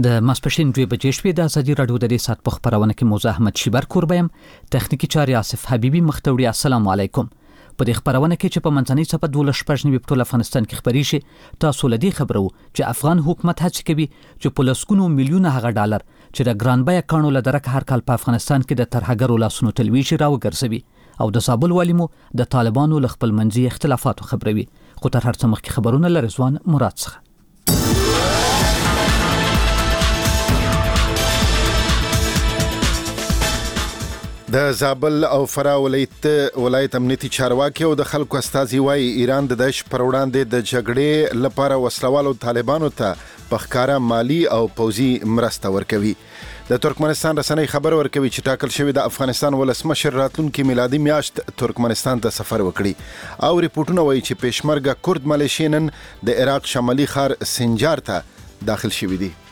د ماسپښین 2 بجې شوې د ازادي راډیو د دې سات په خبرونه کې موزه احمد شیبر کوربیم تخنیکی چاري آصف حبیبي مختوړي. السلام علیکم. په دې خبرونه کې چې په منځنۍ صفه 12 په ټول افغانستان کې خبري شي تاسو لدی خبرو چې افغان حکومت هڅه کوي چې په لسګونو میلیونه هغه ډالر چې د ګران بیه کانو له درک هر کال په افغانستان کې د ترهګرو لاسونو تلويشي راوګرځوي او د زابل والیمو د طالبانو ل خپل منځي اختلافات خبروي. خو تر هر څه مخکې خبرونه له رضوان مراد څخه. د زابل او فرا ولایت امنیتي چارواکي او د خلکو استازي وايي ایران د داعش پر وړاندې د جګړې لپاره وسلوالو طالبانو ته په ښکارا مالی او پوځي مرسته ورکوي. د ترکمنستان رسنۍ خبر ورکوي چې ټاکل شوی د افغانستان ولسمشر راتلونکي میلادي میاشت ترکمنستان ته سفر وکړي او ریپورتونه وايي چې پېشمرګه کورد ملیشې نن د عراق شمالي ښار سنجار ته داخل شوي دي.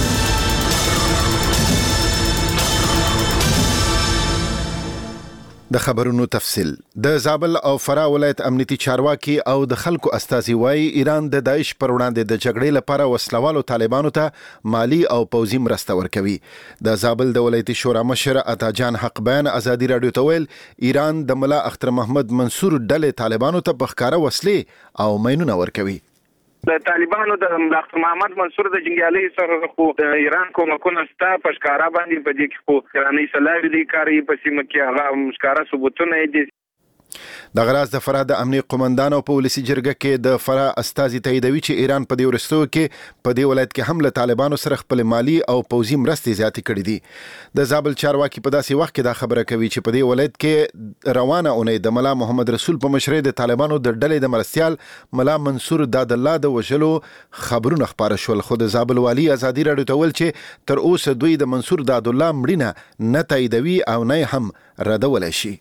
د خبرونو تفصیل. د زابل او فرا ولایت امنیتي چارواکي او د خلکو استازي وايي ایران د داعش پر وړاندې د جګړې لپاره وسلوالو طالبانو ته مالی او پوځي مرسته ورکوي. د زابل د ولایتي شورا مشر عطا جان حق بیان ازادي راډیو ته ویل ایران د ملا اختر محمد منصور ډلې طالبانو ته په ښکارا وسلې او ماینونه ورکوي. د طالبانو د ډاکټر محمد منصور د جنګیالي سره خو د ایران کومکونه ستا په ښکارا باندې په دې کې خو ایراني سلاوي دي کاری په سیمه کې هغه ښکارا ثبوتونه دي. د غراز د فرا د امنیت قومندان او پولیسي جرګه کې د فرا استازي تاییدوي چې ایران په دې ورستو کې په دې ولایت کې هم له طالبانو سره خپل مالی او پوځي مرستې زیاتې کړې دي. د زابل چارواکي په داسې وخت کې دا خبره کوي چې په دې ولایت کې روانه اونۍ د ملا محمد رسول په مشرۍ د طالبانو د ډلې د مرستيال ملا منصور داد الله د وژلو خبرونه خبره شول. خو د زابل والی ازادي راډیو ته ویل چې تر اوسه دوی د منصور داد الله مړینه نه تاییدوي او نه هم ردولای شي.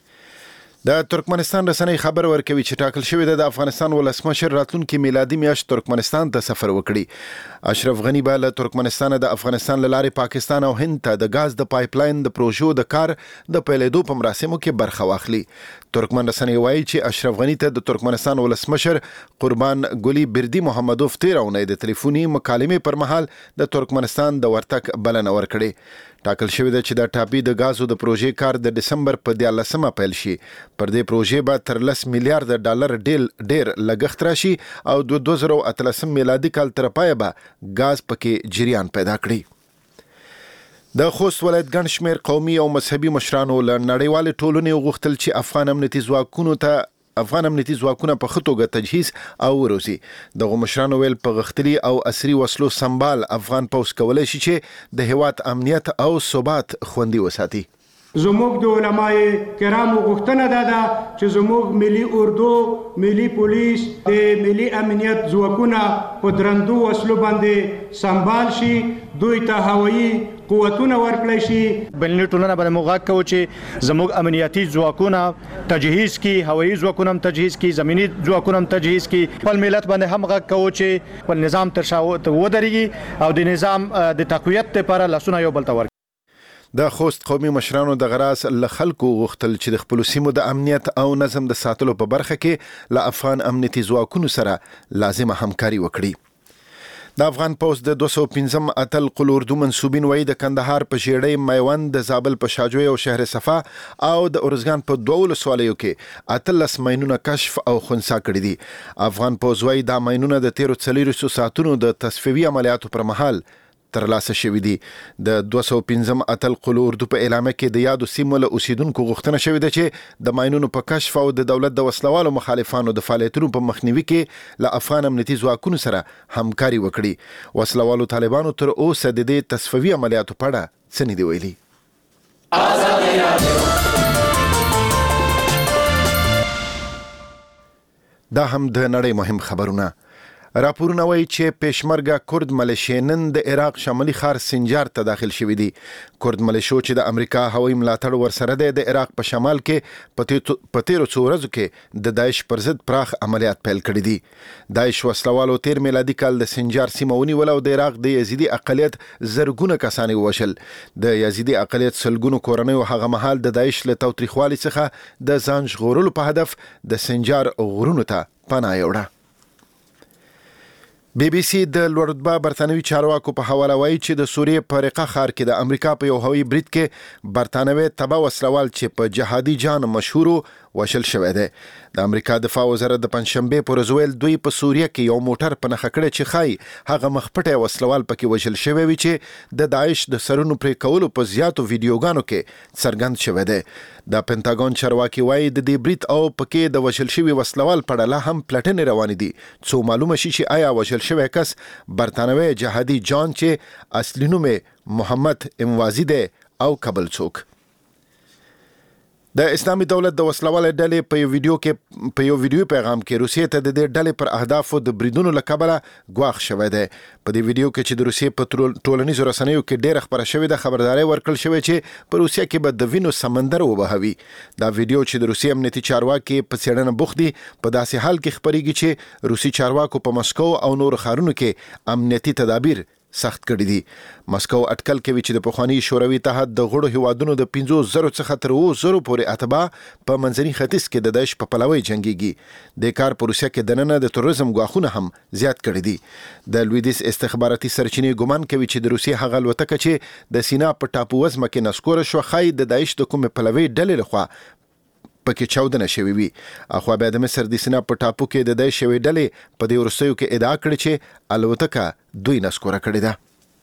د ترکمنستان رسنۍ خبر ورکوي چې ټاکل شوی د افغانستان ولسمشر راتلونکي میلادي میاشت ترکمنستان ته سفر وکړي. اشرف غنی به له ترکمنستان د افغانستان له لارې پاکستان او هند ته د غاز د پایپ لاین د پروژو د کار د پیلېدو په مراسمو کې برخه واخلي. ترکمن رسنۍ وایي چې اشرف غنی ته د ترکمنستان ولسمشر قربان ګلی بردی محمدوف تیرونه د ټلیفوني مکالمې پر مهال د ترکمنستان د ورتګ بلنه ورکړي. ټاکل شوی دی چې د ټاپي د غازو د پروژې کار د دسمبر په 14مه پیل شي. پر دې پروژې به تر 10 میلیارډ ډالر ډیر لګښت راشي او د 2013 میلادي کال تر پایه به غاز پکې جریان پیدا کړي. د خوست ولایت ګڼ شمېر قومي او مذهبي مشرانو له نړیوالې ټولنې وغوښتل چې افغان امنیتي ځواکونه په ښه توګه تجهیز او وروزي. دغه مشرانو ویل په غښتلي او عصري وسلو سمبال افغان پوځ کولی شي چې د هیواد امنیت او ثبات خوندي وساتي. زموږ د علماء کرامو غوښتنه ده چې زموږ ملي اردو، ملي پولیس، د ملي امنیت ځواکونه په درندو وسلو باندې سمبال شي، دوی ته هوایي قوتونه ورکړی شي. بلنی ټولنه باندې موږ کوو چې زموږ امنیتي ځواکونه تجهیز کی، هوایي ځواکونه هم تجهیز کی، زمینی ځواکونه هم تجهیز کی. خپل ملت باندې هم غږ کوو چې خپل نظام تر شا ودرېږي او د نظام د تقویت لپاره لاسونه یو بل ته ورکړي. د خوست قومي مشرانو د غراس له خلکو غوښتل چې د خپل سیمو د امنیت او نظم د ساتلو په برخه کې له افغان امنیتي ځواکونو سره لازمه همکاري وکړي. د افغان پوځ د 215 اتل قل اردو منسوبین وایي د کندهار په ژیړۍ، میوند، د زابل په شاجوی او شهر صفا او د ارزګان په 2 ولسوالیو کې 18 ماینونه کشف او خنثی کړي دي. افغان پوځ وایي دا ماینونه د 13 ساعتونو د تصفیوي عملیاتو پر مهال ترلاسه شوی دي. د 215 اتل قل اردو په اعلامیه کې د یادو سیمو له اوسیدونکو غوښتنه شوې ده چې د ماینونو په کشف او د دولت د وسلوالو مخالفانو د فعالیتونو په مخنیوي کې له افغان امنیتي ځواکونو سره همکاري وکړي. وسلوالو طالبانو تر اوسه د دې تصفیوي عملیاتو په اړه څه نه دي ویلي. دا هم د نړۍ مهم خبرونه. راپورونه وایي چې پېشمرګه کورد ملیشې نن د عراق شمالي ښار سنجار ته داخل شوي دي. کورد ملیشو چې د امریکا هوایي ملاتړ ورسره دی د عراق په شمال کې په تیرو څو ورځو کې د داعش پر ضد پراخ عملیات پیل کړي دي. داعش وسلوالو 13 میلادي کال د سنجار سیمه ونیوله او د عراق د یزیدي اقلیت زرګونه کسان ووژل. د یزیدي اقلیت سلګونو کورنیو هغه مهال د داعش له تاوتریخوالي څخه د ځان ژغورلو په هدف د سنجار غرونو ته پناه یوړه. بي بي سي د لوړرتبه برتانوي چارواکو په حواله وایي چې د سوریې په رقه ښار کې د امریکا په یو هوایي برید کې برتانوي تبه وسلوال چې په جهادي جان مشهور وشل شوی دی. د امریکا دفاع وزارت د پنځشنبه پر ورځ ویل دوی په سوریه کې یو موټر په نښه کړی چې ښایي هغه مخپټه وسلوال پکې وشل شوی وي چې د داعش د سرونو پرې کولو په زیاتو ویډیوګانو کې څرګند شوی دی. د پینټاګون چارواکي وایي د دې برید او پکې د وشل شوی وسلوال په اړه هم پلټنې روانې دي څو معلومه شي چې آیا وشل شوی کس برتانوي جهادي جان چې اصلي نوم محمد اموازي دی او کابل څوک. د اسلامي دولت د وسلوالې ډلې په یو ویډیو پیغام کې روسیې ته د دې ډلې پر اهدافو د بریدونو له کبله ګواښ شوی دی. په دې ویډیو کې چې د روسیې په ټولنیزو رسنیو کې ډېره خبره شوې ده خبرداري ورکړل شوې چې په روسیه کې به د وینو سمندر وبهوي. دا ویډیو چې د روسیې امنیتي چارواکي په څېړنه بوخت دي په داسې حال کې خبرېږي چې روسي چارواکو په مسکو او نور ښارونو کې امنیتي تدابیر سخت کړی دي. مسکو اټکل کوي چې د پخوانی شوروي اتحاد د غړو هیوادونو د 50,000 څخه تر 2,000 پورې اتباع په منځني ختیځ کې د داعش په پلوي جنگيږي. د کار په روسیه کې دننه د تروریزم غواخونه هم زیات کړی دي. د لویدیس استخباراتي سرچینې ګمان کوي چې د روسیې هغه الوتکه چې د سینا په ټاپو وزمه کې نسکور شو خای د داعش د کوم پلوي ډلې لخوا پکې چاودنه شوی وي. اخو بیا د مصر د سینا په ټاپو کې د داعش شوی ډلې په دې ورستیو کې ادعا کړې چې الوتکه دوی نسکوره کړې ده.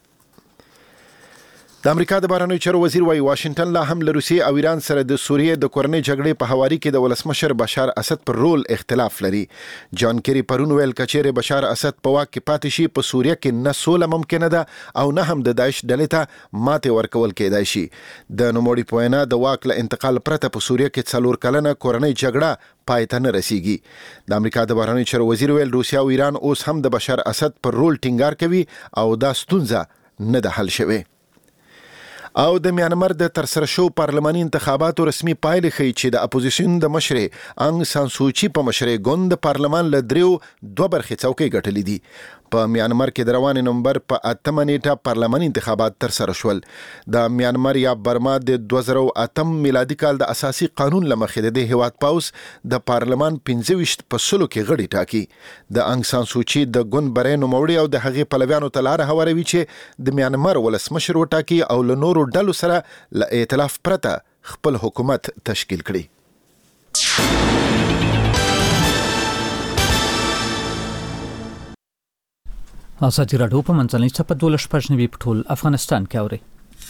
د امریکا د بهرنیو چارو وزیر وايي واشنگټن لا هم له روسیې او ایران سره د سوریې د کورنۍ جګړې په هواري کې د ولسمشر بشار اسد پر رول اختلاف لري. جان کیری پرون ویل کچېره بشار اسد په واک کې پاتې شي په سوریه کې نه سوله ممکنه ده او نه هم د داعش ډلې ته ماته ورکول کېدای شي. د نوموړي په وینا د واک له انتقال پرته په سوریه کې 4 کلنه کورنۍ جګړه پای ته نه رسیږي. د امریکا د بهرنیو چارو وزیر ویل روسیا او ایران اوس هم د بشار اسد پر رول ټینګار کوي او دا ستونزه نه ده حل شوې. او د میانمار د ترسره شو پارلماني انتخاباتو رسمي پایلې ښیي چې د اپوزیشن د مشرې انګ سان سوچي په مشرۍ ګوند د پارلمان له 2 برخې څوکۍ ګټلې دي. په میانمار کې د روان نومبر په 8 نیټه پارلماني انتخابات ترسره شول. د میانمار یا برما د 2008 میلادي کال د اساسي قانون لمخې د هیواد پاوس د پارلمان 25 په سلو کې غړي ټاکي. د انګ سان سوچي د ګوند برې نوموړي او د هغې پلویانو ته لار هواروي چې د میانمار ولسمشر وټاکي او له نورو ډلو سره له ائتلاف پرته خپل حکومت تشکیل کړي. ازادي راډیو په منځنۍ صفحه 12 په ټول افغانستان کې اوري.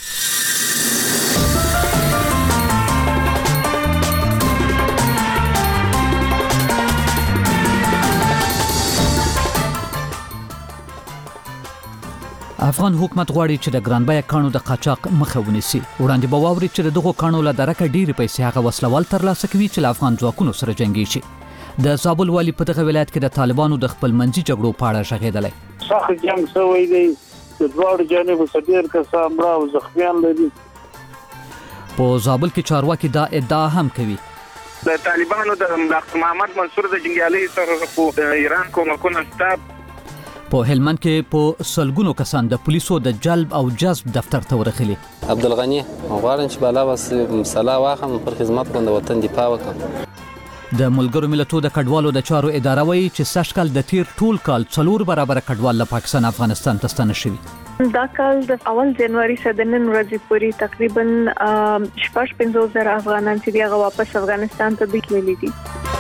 افغان حکومت غواړي چې د ګرانبیه کانو د قاچاق مخه ونیسي. وړاندې به واوري چې دغه کانو له درکه ډېرې پیسې هغه وسلوال ترلاسه کوي چې له افغان ځواکونو سره جنګي. د زابل والی په دغه ولایت کې د طالبانو د خپل منځي جګړو په اړه ژغېدلی. سخت جنگ شوی دی، د دواړو جانبو څخه ډېر کسان مړه او زخمیان لري. په زابل کې چارواکي دا ادعا هم کوي. د طالبانو د محمد منصور د جنګیالي سره خو د ایران کومکونه شته. په هلمند کې په سلګونو کسان د پولیسو د جلب او جذب دفتر ته ورغلي. عبدالغنی غواړم چې بالا بس مسله واخم پر خدمت باندې وطن دفاع وکړم. د ملګرو ملتونو د کډوالو د چارو اداره وایي چې سږکال د تیر ټول کال 4 برابر کډوال له پاکستان افغانستان ته ستانه شوي. دا کال د اول جنوري څخه د نن ورځې پورې تقریبا 55,000 افغانان چې هغه واپس افغانستان ته تللي دي.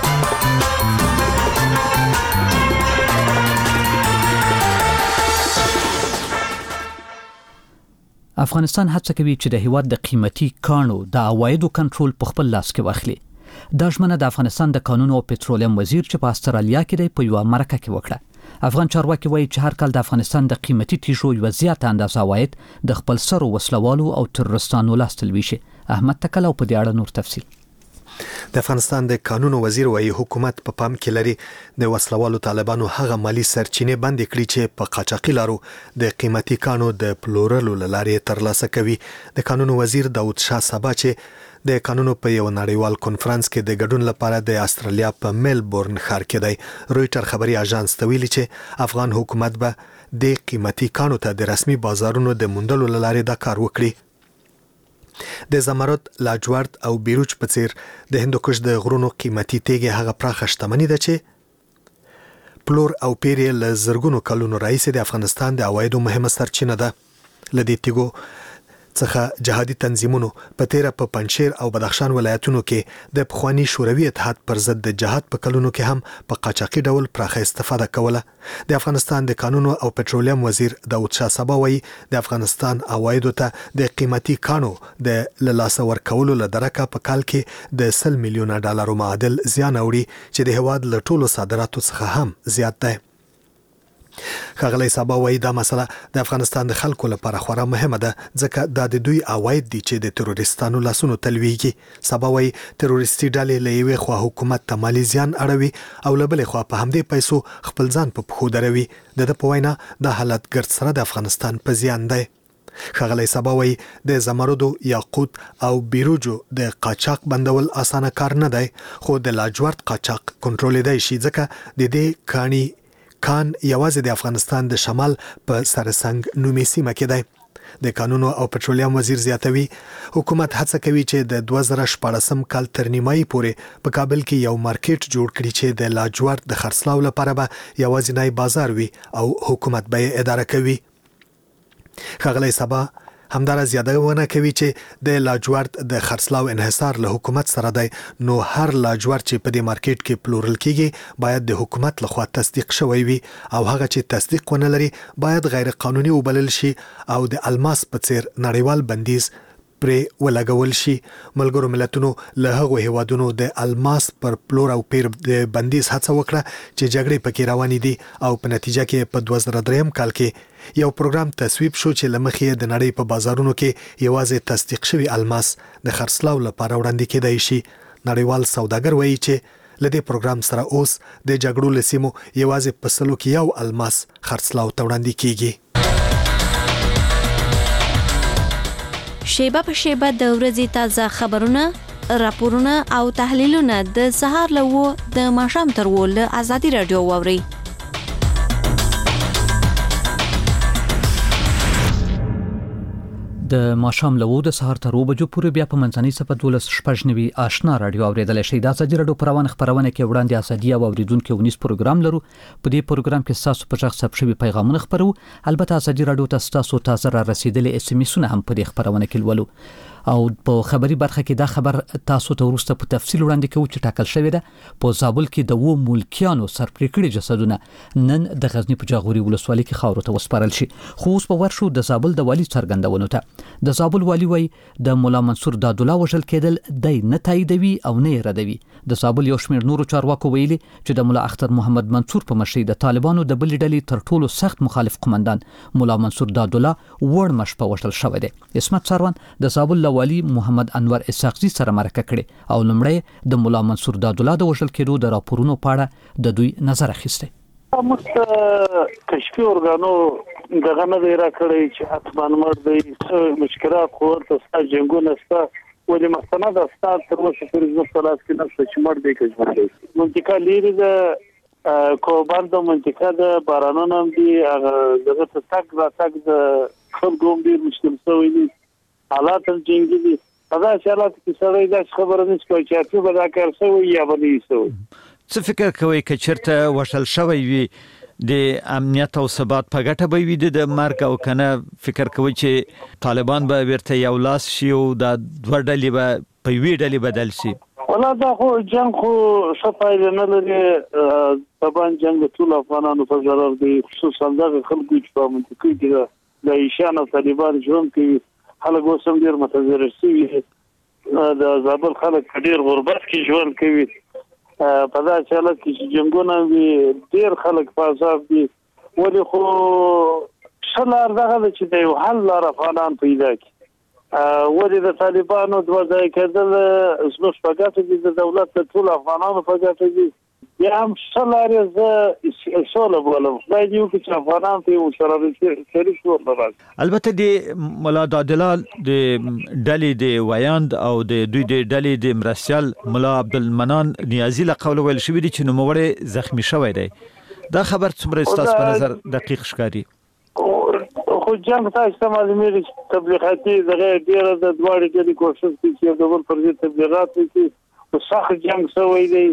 افغانستان هڅه کوي چې د هیواد د قیمتي کانو د عوایدو کنټرول په خپل لاس کې واخلي. دا ژمنه د افغانستان د کانونو او پټرولیم وزیر چې په استرالیا کې دی په یو مرکه کې وکړه. افغان چارواکي وایي چې هر کال د افغانستان د قیمتي تیږو یو زیاته اندازه عواید د خپل سرو وسلوالو او ترورستانو لاس ته لوي شي. احمد تکل او په دې اړه نور تفصیل. د افغانستان د قانونو وزیر وايي حکومت په پام کې لري د وسلوالو طالبانو هغه مالی سرچینې بندې کړي چې په قاچاقي لارو د قیمتي کانو د پلورلو لارې ترلاسه کوي. د قانونو وزیر داود شاه سبا چې د قانونو په یو نړیوال کنفرانس کې د ګډون لپاره د استرالیا په میلبورن ښار کې دی. رويټر خبري اژانس ته ویلي چې افغان حکومت به د قیمتي کانو ته د رسمي بازارونو د موندلو لارې دا کار وکړي. د زمرد، لاجورد او بیروج په څیر د هندوکش د غرونو قیمتي تیږې هغه پراخه شتمني ده چې پلور او پیری له زرګونو کلونو راهیسې د افغانستان د عوایدو مهمه سرچینه ده. لدې تیګو څخه جهادي تنظیمونو په تیره په پنجشیر او بدخشان ولایتونو کې د پخوانی شوروي اتحاد پر ضد د جهاد په کلونو کې هم په قاچاقي ډول پراخه استفاده کوله. د افغانستان د قانونو او پټرولیم وزیر داود شاه سبا وایي د افغانستان عوایدو ته د قیمتي کانو د لاسه ورکولو له درکه په کال کې د 100 میلیونه ډالرو معادل زیان اوړي چې د هواد له ټولو صادراتو څخه هم زیات دی. ښاغلی سبا وایي دا مسله د افغانستان د خلکو لپاره خورا مهمه ده ځکه دا د دوی عواید دي چې د تروریستانو لاسونو تلویږي. سبا وایي تروریستي ډلې له یوې خوا حکومت ته مالي زیان اړوي او له بلې خوا په همدې پیسو خپل ځان په پښو دروي. د ده په وینا دا حالت ګرد سره د افغانستان په زیان دی. ښاغلی سبا وایي د زمردو، یاقوت او بیروجو د قاچاق بندول اسانه کار نه دی، خو د لاجورد قاچاق کنټرولېدای شي ځکه د دې کاني کان یوازې د افغانستان د شمال په سرسنګ نومي سیمه کې دی. د قانونو او پټرولیم وزیر زیاتوي حکومت هڅه کوي چې د 2014 کال تر نیمایي پورې په کابل کې یو مارکیټ جوړ کړي چې د لاجورد د خرڅلاو لپاره به یوازینی بازار وي او حکومت به یې اداره کوي. ښاغلی سبا همدارس یادونه کوي چې د لاجورد د خرڅلاو انحصار له حکومت سره دی، نو هر لاجورد چې په دې مارکیټ کې پلورل کیږي باید د حکومت لخوا تصدیق شوی وي او هغه چې تصدیق ونه لري باید غیر قانوني وبلل شي او د الماس په څیر نړیوال بندیز پرې ولګول شي. ملګرو ملتونو له هغو هیوادونو د الماس پر پلور او پیر د بندیز هڅه وکړه چې جګړې پکې روانې دي او په نتیجه کې په 2003 کال کې یو پروګرام تصویب شو چې لمخې د نړۍ په بازارونو کې یوازې تصدیق شوی الماس د خرڅلاو لپاره وړاندې کېدای شي. نړیوال سوداګر وایي چې لدې پروګرام سره اوس د جګړو لسیمو یوازې په سلو کې یو الماس خرڅلاو ته وړاندې کیږي. شیبه په شیبه د ورځې تازه خبرونه، راپورونه او تحلیلونه د سهار له د ماښام تر له ازادي رادیو واوري. د ماښام له د سهار تر 2 بجو پورې بیا په منځنۍ صفه 12 آشنا رادیو اوریدل شي. د ازادي رادیو پروانه خبرونه کې وړاندې ازادي او اوریدونکو ونیس پروګرام لرو. په دې پروګرام کې تاسو په ځخ ثبت شوی پیغامونه خبرو. البته ازادي رادیو تاسو تازه را رسیدلې اس ام اسونه هم په دې خبرونه کې ولولو او په خبري برخه کې دا خبر تاسو ته ورسته په تفصیل وړاندې کوو چې ټاکل شوی ده په زابل کې د وو ملکیانو سرپریکړي جسدونه نن د غزنی په جاغوري ولسوالۍ کې خاورو ته وسپارل شي. خو اوس په ورشو د زابل د والی څرګندونو ته د زابل والی وای د مولا منصور دادولا وژل کېدل دای نه تاییدوي او نه ردوي. د زابل یو شمېر نورو چارواکو ویلي چې د مولا اختر محمد منصور په مشرۍ د طالبانو د بل ډلې تر ټولو سخت مخالف قومندان مولا منصور دادولا وړ مشپه وژل شوی دی. اسمت سروان د زابل والی محمد انور اسحاقزي سره مرکه کړي او لمړی د مولا منصور دادولا د وژل کېدو د راپورونو په اړه د دوی نظر اخیسته. کشفي ارګانو دغه نه دی راکړی چې اتمان مړ دی مشکلات خو ته جنګونه ستا ولې مستند استا تر اوسه پورې زموږ په لاس کې نشته چې مړ دی که ژوندی. منطقه لیرې ده کوبان د منطقه د بارانونه هم دي هغه دغه ته تګ راتګ د خلکو هم ډېر مشکل شوی دي. حالات هم جنګي دي. په داسې حالاتو کې سړی داسې خبره نشي کولی چې اتو به دا کار شوی یا به نه وي شوی. څه فکر کوئ که چېرته وژل شوی وي د امنیت او ثبات په ګټه به وي د مرګ او که نه فکر کوئ چې طالبان به بیرته یو لاس شي او دا دوه ډلې به په یوې ډلې بدل شي؟ والله دا خو جنګ خو ښه پایله نه لري. طبعا جنګ د ټولو افغانانو په ضرر دی، خصوصا دغه خلکو چې په منطقه کې د عیشان او طالبان ژوند کوي. خلک اوس هم ډېر متضرر شوي. د زابل خلک په ډېر غربت کې ژوند کوي. په داسې حالت کې چې جنګونه وي ډېر خلک په عذاب دي. ولې خو ښه لار دغه ده چې د یو حل لار افغانان پیدا کړي. ولې د طالبانو دوه ځای کېدل زموږ په ګټه دي، د دولت د ټولو افغانانو په ګټه دي. بیا هم ښه لارې زه سوله بولم. خدای دې وکړي چې افغانان په یو شریک ژوند راشي. البته د مولا دادولا د ډلې د ویاند او د دوی د ډلې د مرستیال مولا عبدالمنان نیازي له قوله ویل شوي دي چې نوموړی زخمی شوی دی. دا خبر څومره ستاسو په نظر دقیق ښکاري؟ خو جنګ تاسو ته معلومیږي چې تبلیغاتي دغه ډېره د دواړې ډلې کوښښ کوي چې د بل پر ضد تبلیغات وکړي. خو سخت جنګ شوی دی.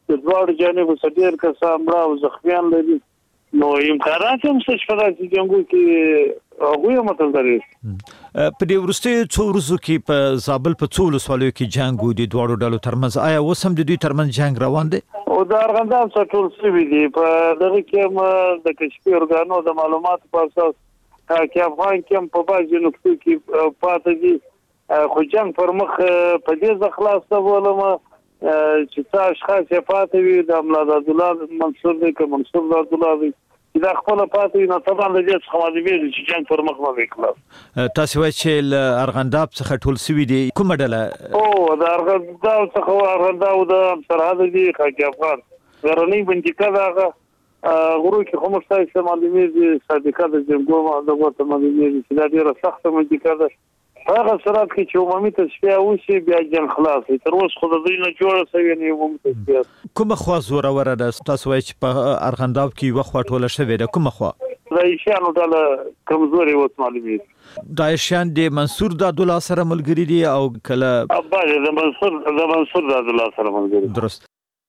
د دواړو جانب څخه ډېر کسان مړه او زخمیان لري. نو امکانات هم څه په داسې جنګو کې هغوی هم متل لري. په دې وروستیو څو ورځو کې په زابل په څو ولسوالیو کې جنګ و د دواړو ډلو ترمنځ. آیا اوس هم د دوی ترمنځ جنګ روان دی؟ او د ارغنداب څخه ټول شوي دي. په دغه کې هم د کشفي ارګانو د معلوماتو په اساس کې افغان کې هم په بعضې نقطو کې پاتې دي. خو جنګ پر مخ په دې ځای خلاصه بولم چې څه اشخاص یې پاتې وي د ملا عبدالله منصور دی که منصور عبدالله دی چې دا خپله پاتې وي نو طبعا د دې څخه معلومېږي چې جنګ پر مخ باندې خلاص. تاسې وایئ چې له ارغنداب څخه ټول سوي دي، کومه ډله؟ او د ارغنداب څخه ارغنداب د سرحد دي خاکي افغان غرنۍ بندیکه ده هغه غرو کې خو موږ ته معلومېږي صادقه د جنګو دغه ته معلومېږي چې دا ډېره سخته بندیکه ده. هغه سرحد کې چې عمومي تصفیه وشي بیا جنګ خلاص وي. تر اوسه خو د دوی نه جوړه شوې نه عمومي تصفیه. کومه خوا زوروره ده؟ تاسو وایئ چې په ارغنداب کې یوه خوا ټوله شوې ده، کومه خوا؟ د عیشیانو ډله کمزورې اوس معلومېږي. د عیشیان د منصور عبدالله سره ملګري دي او کله د منصور عبدالله سره ملګري. درست.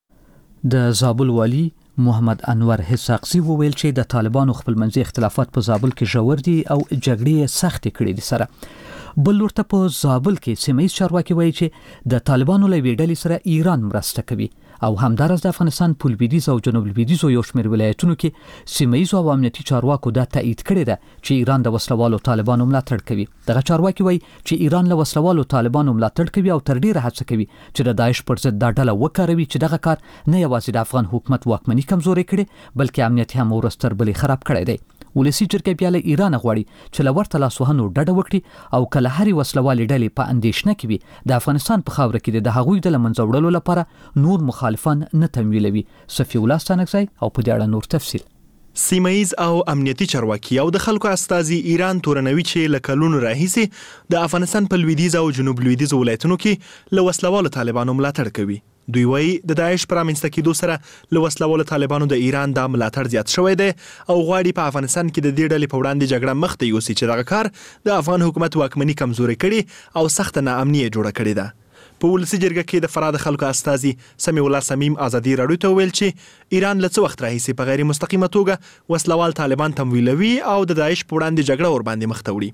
د زابل والی محمد انور حساقزي وویل چې د طالبانو خپلمنځي اختلافات په زابل کې ژور دي او جګړې سختې کړې دي سره. بل ورته په زابل کې سیمه‌ییز چارواکي وایي چې د طالبانو له یوې ډلې سره ایران مرسته کوي او همدارس د افغانستان په لویدیځ او جنوب لویدیځو یو شمېر ولایتونو کې سیمه‌ییزو او امنیتي چارواکو دا تایید کړی ده چې ایران د وسلوالو طالبانو ملاتړ کوي. دغه چارواکي وایي چې ایران له وسلوالو طالبانو ملاتړ کوي او تر ډیره هڅه کوي چې د داعش پر ضد دا ډله وکاروي چې دغه کار نه یوازې د افغان حکومت واکمني کمزوري کړي بلکې امنیت هم ورستر بلې خراب کړی دی. ولسی جرګه بیا له ایران غواړي چې له ورته لاسوهنو ډډه وکړي او کله هرې وسلوالې ډلې په اندېښنه کې وي د افغانستان په خاوره کې د هغوی د له منځه وړلو لپاره نور مخالفان نه تمویلوي. صفي الله ستانکزی او په دې اړه نور تفصیل. سیمه‌ییز او امنیتي چارواکي او د خلکو استازي ایران تورنوي چې له کلونو راهیسې د افغانستان په لویدیځ او جنوب لویدیځ ولایتونو کې له وسلوالو طالبانو ملاتړ کوي. دوی وایي د داعش پر رامنځته کېدو سره له وسلوالو طالبانو د ایران د ملاتړ زیات شوی دی او غواړي په افغانستان کې د دې ډلې په وړاندې جګړه مخ ته یوسي چې دغه کار د افغان حکومت واکمني کمزوري کړي او سخته ناامني جوړه کړې ده. په ولسی جرګه کې د فراه د خلکو استازي سمیع الله سمیم ازادي راډیو ته ویل چې ایران له څه وخت راهیسې په غیر مستقیمه توګه وسلوال طالبان تمویلوي او د داعش په وړاندې جګړه ورباندې مخ ته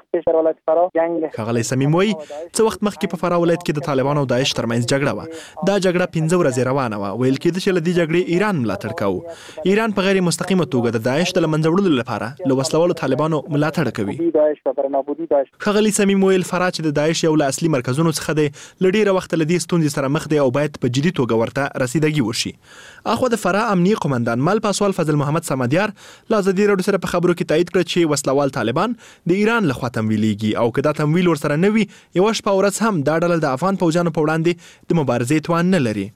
وړي. ښاغلی سمیم وایي څه وخت مخکې په فراه ولایت کې د طالبانو او داعش ترمنځ جګړه وه. دا جګړه 15 ورځې روانه وه. ویل کېده چې له دې جګړې ایران ملاتړ کوي. ایران په غیر مستقیمه توګه د داعش د له منځه وړلو لپاره له وسلوالو طالبانو ملاتړ کوي. ښاغلی سمیم ویل فراه چې د داعش یو له اصلي مرکزونو څخه دی له ډېره وخت له دې ستونزې سره مخ دی او باید په جدي توګه ورته رسیدګي وشي. اخو د فراه امنیه قومندان مل پاسوال فضل محمد سمدیار له ازادي راډیو سره په خبرو کې تایید کړ چې وسلوال طالبان د ایران لخوا تمویلېږي او که دا تمویل ورسره نه وي یوه شپه ورځ هم دا ډله د افغان پوځیانو په وړاندې د مبارزې توان نه لري.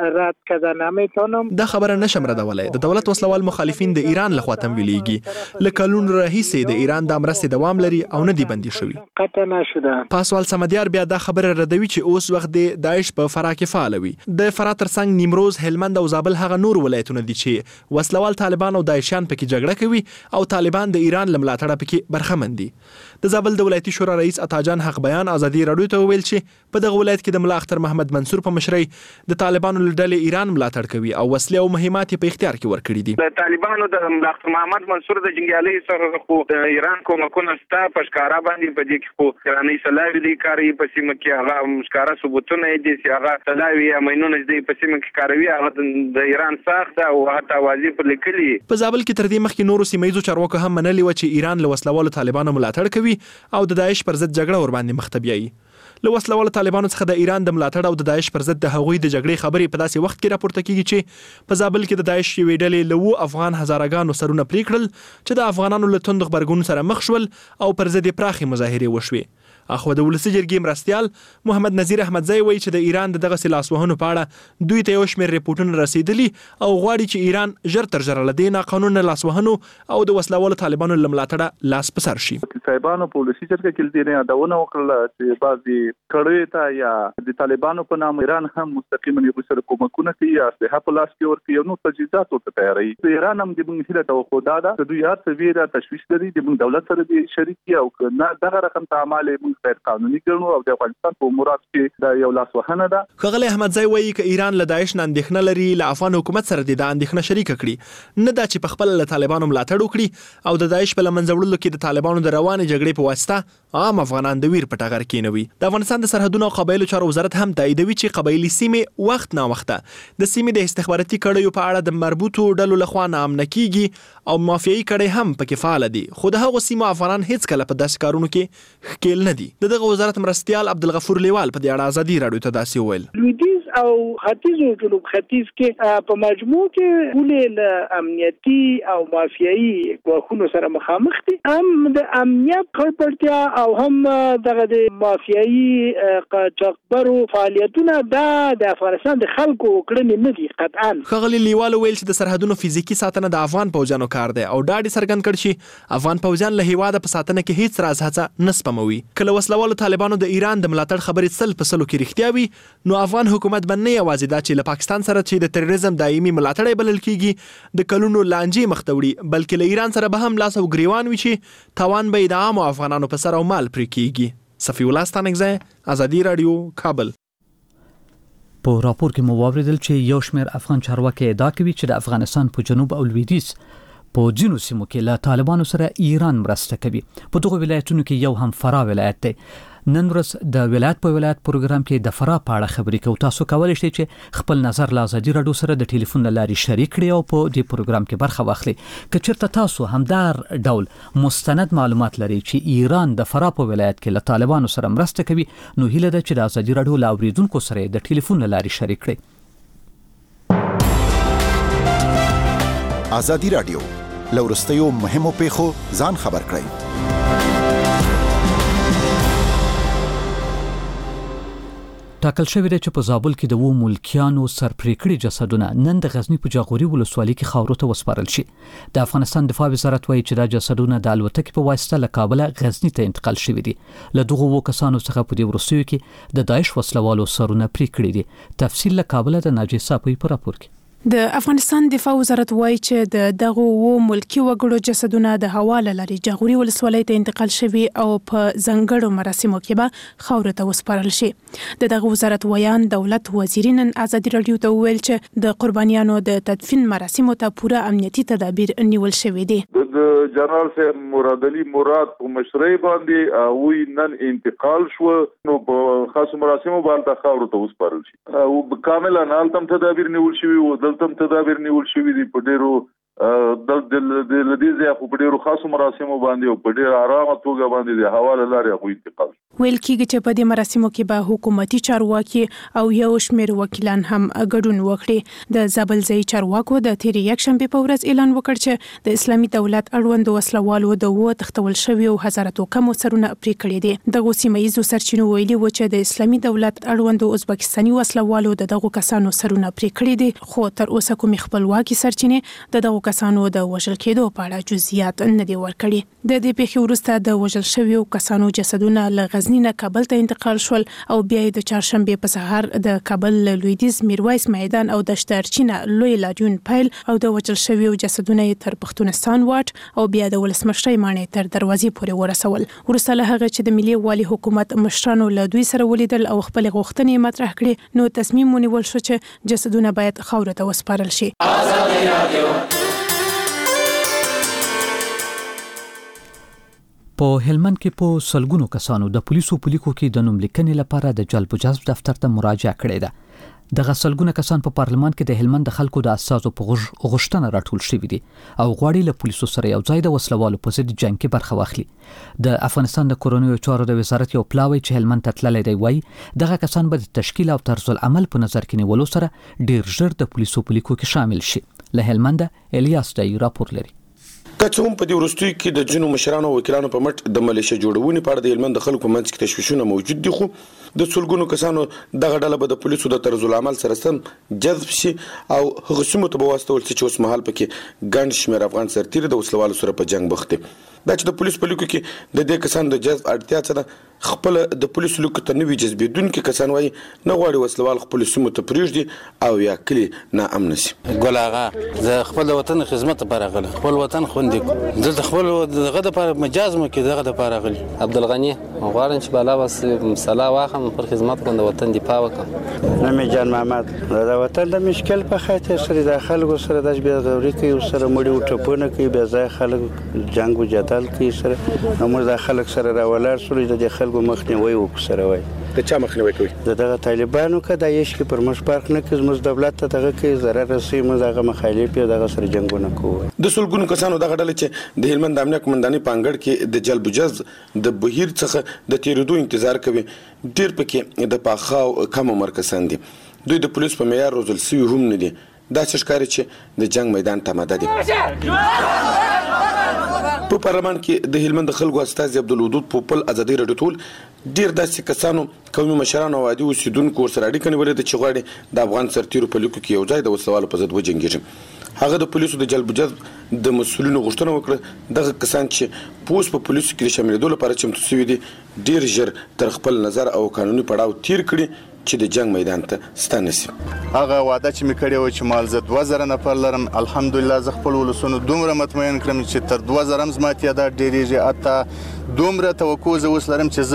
دا خبره نشم ردولی. د دولت وسلوال مخالفین د ایران لخوا تمویلېږي. له کلونو راهیسې د ایران د مرستې دوام لري او نه دي بندي شوي. پاسوال سمدیار بیا دا خبره ردوي چې اوس وخت د داعش په فراه کې فعال وي. د فراه ترڅنګ نیمروز، هلمند او زابل هغه نور ولایتونه دي چې وسلوال طالبان او داعشیان پکې جګړه کوي او طالبان د ایران له ملاتړه پکې برخمن دي. د زابل د ولایتي شورا رئیس عطاجان حق بیان ازادي راډیو ته ویل چې په دغه ولایت کې د ملا اختر محمد منصور په مشرۍ د طالبانو له ډلې ایران ملاتړ کوي او وسلې او مهمات په اختیار کې ورکړي دي. د طالبانو د ملا اختر محمد منصور د جنګیالي سره خو د ایران کومکونه ستا په ښکارا باندې په دې کې خو ایراني سلاوي دي کاری په سیمه کې هغه ښکارا ثبوتونه دي چې هغه سلاوي امینونه دي په سیمه کې کاروي هغه د ایران ساخت او حتی واضح په لیکلي. په زابل کې تر دې مخکې نورو سیمه‌ییزو چارواکو هم منلي و چې ایران له وسلوالو طالبانو ملاتړ کوي او د داعش پر ضد جګړه ورباندې مخ ته بیایي. له وسلوالو طالبانو څخه د ایران د ملاتړ او د داعش پر ضد د هغوی د جګړې خبرې په داسې وخت کې راپورته کیږي چې په زابل کې د داعش یوې ډلې له افغان هزارهګانو سرونه پرې کړل چې د افغانانو له توند غبرګون سره مخ شول او پر ضد یې پراخې مظاهرې وشوې. اخو د ولسی جرګې مرستیال محمد نذیر احمدزی وایي چې د ایران دغه لاسوهنو په اړه دوی ته یو شمېر ریپورټونه رسیدلي او غواړي چې ایران ژر تر ژره له دې ناقانونه لاسوهنو او د وسلوالو طالبانو له ملاتړه لاس په سر شي. صاحبانو په ولسی جرګه کې دې یادونه وکړه چې بعضې کړیو ته یا د طالبانو په نام ایران هم مستقیما یو سره کومکونه کوي یا اسلحه په لاس کې ورکوي او نور تجهیزات ورته تیاروي. ایران هم د موږ هیله توقع ده چې دوی هر څه ویره تشویش لري د موږ دولت سره دې شریک او نه دغه رقم تعامل موږ موږ غیر قانوني ګڼو او د افغانستان په امورات کې دا یو لاسوهنه ده. ښاغلی احمدزی وایي که ایران له داعش نه اندېښنه لري له افغان حکومت سره د اندېښنه شریکه کړي، نه دا چې په خپل له طالبانو ملاتړ وکړي او د داعش په لمنځه وړلو کې د طالبانو د روانې جګړې په واسطه عام افغانان د ویر په ټغر کېنوي. د افغانستان د سرحدونو او قبایلو چارو وزارت هم تاییدوي چې قبایلي سیمې وخت ناوخته د سیمې د استخباراتي کړیو په اړه د مربوطو ډلو لخوا ناامنه کیږي او مافیایي کړۍ هم پکې فعال دي، خو د هغو سیمو افغانان هیڅ کله په داسې کارونو کې ښکیل نه دي. دغه وزارت مرستیال عبدالغفور لیوال په دې اړه ازادي راډیو ته داسې وویل: لویدیځ او ختیځ او جنوب ختیځ کې په مجموع کې ولې له امنیتي او مافیایي ګواښونو سره مخامخ دي، هم د امنیت خړپړتیا او هم دغه د مافیایي قاچاقبرو فعالیتونه د افغانستان د خلکو کړنې نه دي قطعا. ښاغلي لیوال ویل چې د سرحدونو فزیکي ساتنه د افغان پوځیانو کار دی او ډاډ څرګند کړ چې افغان پوځیان له هیواده په ساتنه کې هیڅ راز هڅه نه سپموي. کله وسلوالو طالبانو د ایران د ملاتړ خبرې 100% کې رښتیا وي، نو افغان حکومت به نه یوازې دا چې له پاکستان سره چې د تروریزم دایمي ملاتړی بلل کیږي د کلونو لانجې مخ ته وړي، بلکې له ایران سره به هم لاس او ګریوان وي چې تاوان به د عامو افغانانو په سر او مال پرې کیږي. صفی الله ستانکزی، ازادي رادیو، کابل. په راپور کې مو واوریدل چې یو شمېر افغان چارواکي ادعا کوي چې د افغانستان په جنوب او لویدیځ په ځینو سیمو کې له طالبانو سره ایران مرسته کوي. په دغه ولایتونو کې یو هم فراه ولایت دی. نن ورځ د ولایت په ولایت پروګرام کې د فراه په اړه خبرې کوو. تاسو کولی شئ چې خپل نظر له ازادي راډیو سره د ټلیفون له لارې شریک کړئ او په دې پروګرام کې برخه واخلئ. که چېرته تاسو همدار ډول مستند معلومات لرئ چې ایران د فراه په ولایت کې له طالبانو سره مرسته کوي، نو هیله ده چې د ازادي راډیو له اوریدونکو سره د ټلیفون له لارې شریک کړئ. ازادي راډیو له وروستیو مهمو پیښو ځان خبر کړئ. ټاکل شوی دی چې په زابل کې د وو ملکیانو سرپرېکړي جسدونه نن د غزنی په جاغوري ولسوالۍ کې خاورو ته وسپارل شي. د افغانستان دفاع وزارت وایي چې دا جسدونه د الوتکې په واسطه له کابله غزنی ته انتقال شوي دي. له دغو وو کسانو څخه په دې وروستیو کې د داعش وسلوالو سرونه پرې کړي دي. تفصیل له کابله د ناجی صاحب په راپور کې. د افغانستان دفاع وزارت وایي چې دغه وو ملکی وګړو جسدونه د حواله لري جاغوري ولسوالۍ ته انتقال شوي او په ځنګړو مراسمو کې به خاورو ته وسپارل شي. دغه وزارت ویان دولت وزیرین ازادي راډیو ته ویل چې د قربانیانو د تدفین مراسمو ته پوره امنیتي تدابیر نیول شوي دي. د جنرال صاحب مراد علي مراد په مشرۍ باندې او نن انتقال شو، نو په خاص مراسمو باندې خاورو ته وسپارل شي او کامل انالتم تدابیر نیول شوي او دلته تدابیر نیول شوي دي په ډیرو د لدیزه په ډیرو خاصو مراسمو باندې او په ډیر آرامه توګه باندې د حواله لارې غوښتل انتقال. ویل کېږي چې په دې مراسمو کې به حکومتي چارواکي او یو شمېر وکیلان هم ګډون وکړي. د زابل ځای چارواکو د تیر یکشنبه په ورځ اعلان وکړ چې د اسلامي دولت اړوند وسلوالو د وو تختول شوی او هزاراتو کم سرونه پرې کړي دي. دغه سیمایي سرچینو ویلي و چې د اسلامي دولت اړوند ازبکستاني وسلوالو دغه کسانو سرونه پرې کړي دي، خو تر اوسه کوم خپلواکي سرچینې دغه کسانو د وژل کېدو په اړه جزئیات نه دي ورکړي. د دې پیښې وروسته د وژل شویو کسانو جسدونه له غزنی نه کابل ته انتقال شول او بیا د چهارشنبه په سهار د کابل لویدیځ میرویس میدان او د شترچینه لوی لاریون پیل او د وژل شویو جسدونه تر پښتونستان واټ او بیا د ولسمشرۍ ماڼۍ تر دروازې پورې ورسول. وروسته له هغه چې د ملي والي حکومت مشرانو له دوی سره ولیدل او خپل غوښتنې مطرح کړې، نو تصمیم ونیول شو چې جسدونه باید خاورو ته وسپارل شي. په هلمند کې په سلګونو کسانو د پولیسو په لیکو کې د نوم لیکنې لپاره د جلب و جذب دفتر ته مراجعه کړې ده. دغه سلګونه کسان په پارلمان کې د هلمند د خلکو د اساسو په غوښتنه راټول شوي دي او غواړي له پولیسو سره یو ځای د وسلوالو په ضد جنګ کې برخه واخلي. د افغانستان د کورونیو چارو د وزارت یو پلاوی چې هلمند ته تللی دی وایي دغه کسان به د تشکیل او طرز العمل په نظر کې نیولو سره ډیر ژر د پولیسو په لیکو کې شامل شي. له هلمند الیاس دای راپور لري. که څه هم په دې وروستیو کې د ځینو مشرانو او وکیلانو په مټ د ملیشه جوړونې په اړه د هلمند د خلکو په منځ کې تشویشونه موجود دي، خو د سلګونو کسانو دغه ډله به د پولیسو د طرز العمل سره سم جذب شي او هغه سیمو ته به واستول شي چې اوس مهال پکې ګڼ شمېر افغان سرتیري د وسلوالو سره په جنګ بوخت دي. دا چې د پولیس په لیکو کې د دې کسانو د جذب اړتیا څه ده خپل د پولیس لیکو ته نوي جذبېدونکي کسان وایي نه غواړي وسلوال خپل سیمو ته پرېږدي او یا کلي ناامن شي. ګل آغا زه خپل وطن خدمت لپاره راغلی، خپل وطن خوندې دلته خپل دغه دپاره مجاز مو کې دغه دپاره راغلی. عبدالغني غواړم چې بالا بس سلا واخم پر خدمت کوم د وطن دفاع وکړم. نامې جان محمد د وطن د مشکل په خاطر سره د خلکو سره د بېغوري کوي او سره مړي او ټپونه کوي، بیا ځای خلک جنگ او جدل کوي سره. نو موږ د خلک سره راولاړ شو د خلکو مخنیوي وکړو سره وای. د چا مخنیوي کوي؟ دغه طالبانو که د یش کې پر مش فرق نه کوي، موږ دولت ته دغه کې ضرر رسي، موږ دغه مخالف یو دغه سره جنگونه کوو. د سلګونو کسانو دغه ډله چې د هلمند امنیه قومندانۍ په انګړ کې د جلب جذب د بهیر څخه د تیریدو انتظار کوي، ډیر پکې د پاخاو کم عمر کسان دي. دوی د پولیس په معیار روزل سوي هم نه دي. دا چې ښکاري چې د جنگ میدان ته آماده دي. په پارلمان کې د هلمند خلکو استازي عبدالودود پوپل ازادي راډیو ټول ډیر داسې کسانو قومي مشرانو او عادي اوسیدونکو سره اړیکه نیولې ده چې غواړي د افغان سرتیرو په لیکو کې یو ځای د وسلوالو په ضد وجنګېږي. هغه د پولیسو د جلب جذب د مسؤلینو غوښتنه وکړه دغه کسان چې پوس په پولیسو کې د شاملېدو لپاره چمتو شوي دي ډیر ژر تر خپل نظر او قانوني پړاو تیر کړي چې د جنگ میدان ته ستانه شي. هغه وعده چې مې کړې و چې مال زه 2000 نفر لرم، الحمدلله زه خپل ولسونو دومره مطمئن کړم چې تر 2000 زما تعداد ډېرېږي. حتی دومره توقع زه اوس لرم چې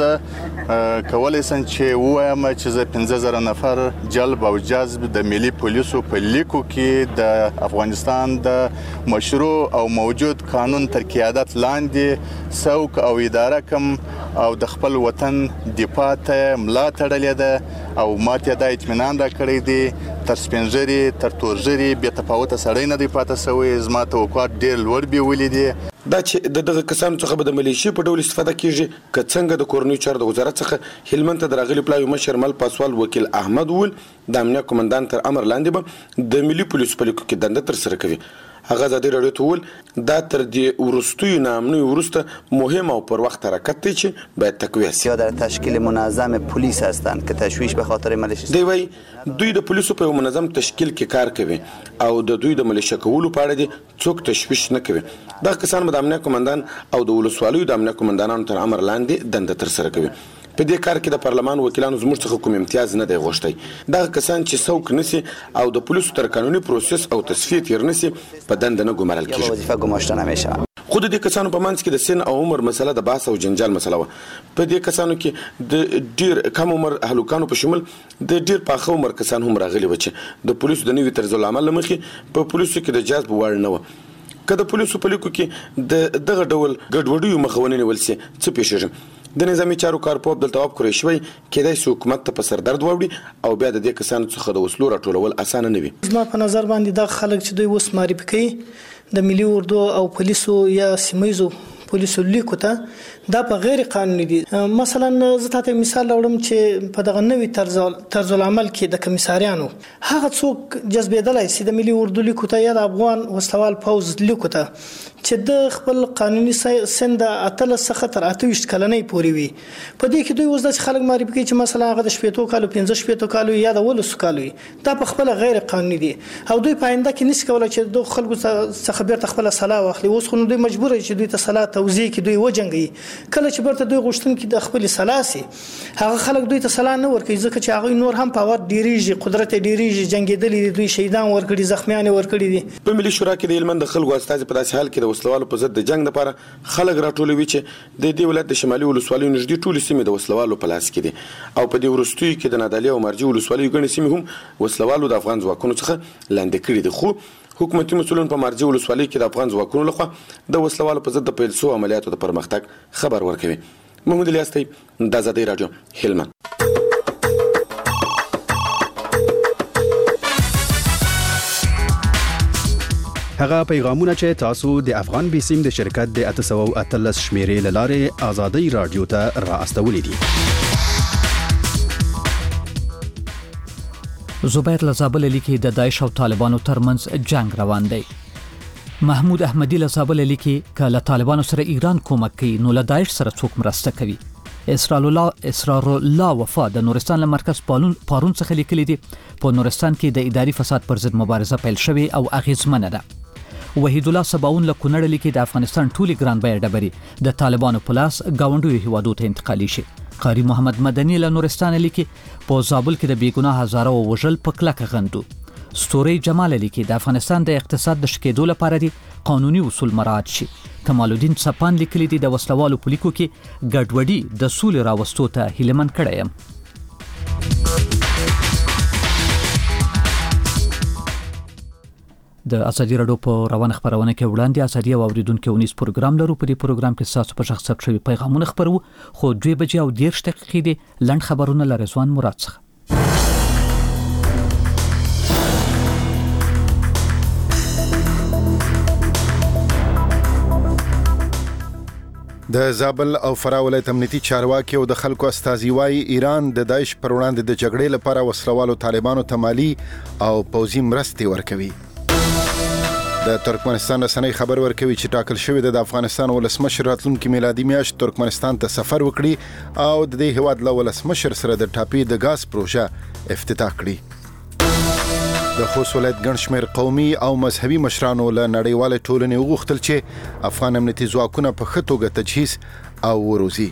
زه کولی شم چې ووایم چې زه 15000 نفر جلب او جذب د ملي پولیسو په لیکو کې د افغانستان د مشروع او موجود قانون تر قیادت لاندې سوق او اداره کم او د خپل وطن دفاع ته ملا تړلې ده او ماته د اطمینان را کړی دی. تر سپینځري تر تورځري بې تفاوته سړی نه دی پاتې شوی. زما توقعات ډېر لوړ بیولې دي. دا چې دغه کسانو څخه به د ملیشي په ډول استفاده کیږي که څنګه د کورنیو چارو د وزارت څخه هلمند ته د راغلي پلاوي مشر مل پاسوال وکیل احمد ول د امنیه قومندان تر امر لاندې به د ملي پولیسو په لیکو کې دنده ترسره کوي. هغه ازادي راډیو ته ول دا تر دې وروستیو نامنوي وروسته مهم او پر وخت حرکت دی چې باید تقویه شي. یا در تشکیل منظم پلیس هستند که تشویش به خاطر ملیشه. دی وای دوی د پولیسو په منظم تشکیل کې کار کوي او د دوی د ملیشه کولو په اړه دي څوک تشویش نه کوي. دا کسان به د امنیه قومندان او د ولسوالیو د امنیه قومندانانو تر امر لاندې دنده ترسره کوي. په دې کار کې د پارلمان وکیلانو زموږ څخه کوم امتیاز نه دی غوښتی. دغه کسان چې څوک نسی او د پولیسو تر قانوني پروسس او تصفیه تیر نسی په دنده نه ګمارل کیږي. وظیفه گماشته نمیشه. خود د کسانو په منځ کې د سن او عمر مسله د بحث او جنجال مسله و. په دې کسانو کې د ډیر کم عمر هلوکانو په شمول د ډیر پاخه عمر کسان هم راغلي و چې د پولیسو د نوي طرز العمل لمخې په پولیسو کې د جذب وړ نه و. که د پولیسو په لیکو کې دغه ډول ګډوډیو مخه ونیول شي څه پیښیږي؟ د نظامی چارو کارپوه عبدالتواب قریشوی کېدای شي حکومت ته په سر درد واوړي او بیا د دې کسانو څخه د وسلو راټولول اسانه نه وي. زما په نظر باندې دا خلک چې دوی اوس معرفي کوي د ملي اردو او پولیسو یا سیمایزو پولیسو لیکو ته دا په غیر قانوني دي. مثلا زه تاسو مثال لورم چې په دغه نوي طرز العمل کې د کمیساریانو هغه څوک جذبېدلای شي د ملي اردو لیکو ته یا د افغان وسلوال پوز لیکو ته چې د خپل قانوني سن د اتل څخه تر 28 کلنۍ پورې وي. په دې کې دوی اوس د خلک معرفي کوي چې مثلا هغه د 15 کالو 15 کالو یا د 12 کالو دا په خپل غیر قانوني دي او دوی په آینده کې نشي کولای چې د خلکو څخه بیرته خپل سلا واخلي. اوس خو دوی مجبور دي چې دوی ته سلا توزیع کې دوی وجنګي. کله چې برته دوی غوښتن کې د خپل سلاسي هغه خلک دوی ته سلا نه ورکوي ځکه چې هغه نور هم پاور ډیریږي قدرت ډیریږي جنگیدلې دوی شهیدان ورکړي زخمیان ورکړي دي. په ملي شورا کې د هلمند خلکو استازي په داسې حال کې د وسلوالو په ضد د جنگ لپاره خلک راټولوي چې د دې ولایت د شمالي ولسوالیو نږدې ټولې سیمې د وسلوالو په لاس کې دي او په دې وروستیو کې د نادعلي او مرجع ولسوالیو ګڼې سیمې هم وسلوالو د افغان ځواکونو څخه لاندې کړي دي. خو حکومتي مسؤلین په مرجع ولسوالۍ کې د افغان ځواکونو لخوا د وسلوالو په ضد د پیل شوو عملیاتو د پرمختګ خبر ورکوي. محمود الیاستی د ازادي راډیو هلمند. هغه پیغامونه چې تاسو د افغان بیسیم د شرکت د 813 شمیرې لاره ازادي رادیو ته را استولې دي. زبیر لزابل لیکي د داعش او طالبانو ترمنځ جنگ روان دی. محمود احمدی لزابل لیکي ک له طالبانو سره ایران کومک کوي نو له داعش سره څوک مرسته کوي. اسرار الله وفا د نورستان له مرکز پارون څخه لیکلي دي په نورستان کې د اداري فساد پر ضد مبارزه پیل شوې او اغیزمنه ده. وحید الله سباون له کونړ لیکي د افغانستان ټولي ګران بیه ډبري د طالبانو پلاس گاونډي هیوادو ته انتقالي شي. قاری محمد مدني له نورستان لیکي په زابل کې د بیګناه هزاره وژل په کلکه غندو. ستوري جمال لیکي د افغانستان د اقتصاد د شکېدو لپاره دي قانوني اصول مراعات شي. کمال الدین صپان لیکلي دي د وسلوالو پولیکو کې ګډوډي د سولې راوستو ته هیلمن کړی یم. د ازادي راډیو په روانه خبرونه کې وړاندې ازادي او اوریدونکو ونیس پروګرام لرو. په دې پروګرام کې تاسو په شخص ثبت شوی پیغامونه خبرو خو 2 بجې او 10 دقیقې دي لنډ خبرونه له رضوان مراد څخه. د زابل او فراه ولایت امنیتي چارواکي او د خلکو استازي وايي ایران د داعش پر وړاندې د جګړې لپاره وسلوالو طالبانو ته مالي او پوځي مرستې ورکوي. د ترکمنستان رسنۍ خبر ورکوي چې ټاکل شوی د افغانستان ولسمشر راتلونکي میلادي میاشت ترکمنستان ته سفر وکړي او د دې هیواد له ولسمشر سره د ټاپي د غاز پروژه افتتاح کړي. د خوست ولایت ګڼ شمېر قومي او مذهبي مشرانو له نړیوالې ټولنې وغوښتل چې افغان امنیتي ځواکونه په ښه توګه تجهیز او وروزي.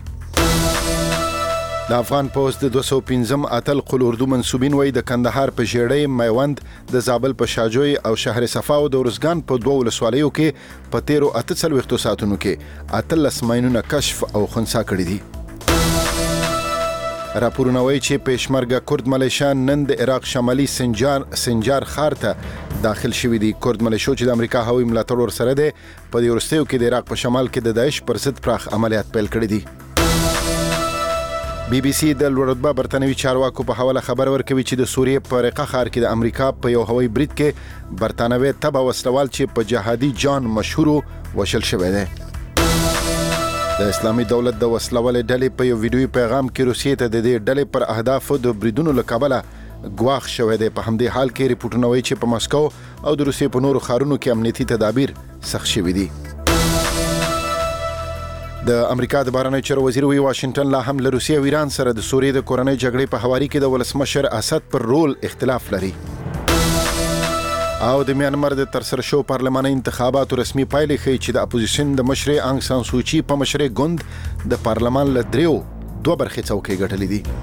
د افغان پوز د 215 اتل قل اردو منسوبین وای د کندهار په ژړۍ میوند د زابل په شاجوی او شهر صفا او د ورزګان په 2 ولسوالیو کې په 13 ساعتونو کې اتل اسماینونه کشف او خنثی کړی دي. راپورونه وایي چې پېشمرګه کورد ملیشیان نن د عراق شمالي سنجار ښار ته داخل شوي دي. کورد ملیشو چې د امریکا هوایي ملاتړ ورسره دی په دې وروستیو کې د عراق په شمال کې د داعش پر ضد پراخ عملیات پیل کړي دي. بي بي سي د لوړ رتبه برتانوي چارواکو په حواله خبر ورکوي چې د سوریې په رقه ښار کې د امریکا په یو هوایي برید کې برتانوي تبع وسلوال چې په جهادي جان مشهور وشل شوی دی. د اسلامي دولت د وسلوالې ډلې په یو ویډیوي پیغام کې روسیې ته د دې ډلې پر اهدافو د بریدونو له کبله ګواښ شوی دی. په همدې حال کې ریپورټونه وایي چې په مسکو او د روسیې په نورو ښارونو کې امنیتي تدابیر سخت شوي دي. د امریکا د بهرنیو چارو وزیر وی واشنگټن لا هم له روسیې او ایران سره د سوریې د کورنۍ جګړې په هواري کې د ولسمشر اسد پر رول اختلاف لري. او د میانمار د ترسره شو پارلماني انتخاباتو رسمي پایلې ښیي چې د اپوزیشن د مشر انګ سان سوچي په مشرۍ ګوند د پارلمان له 2 برخې څوکۍ ګټلې دي.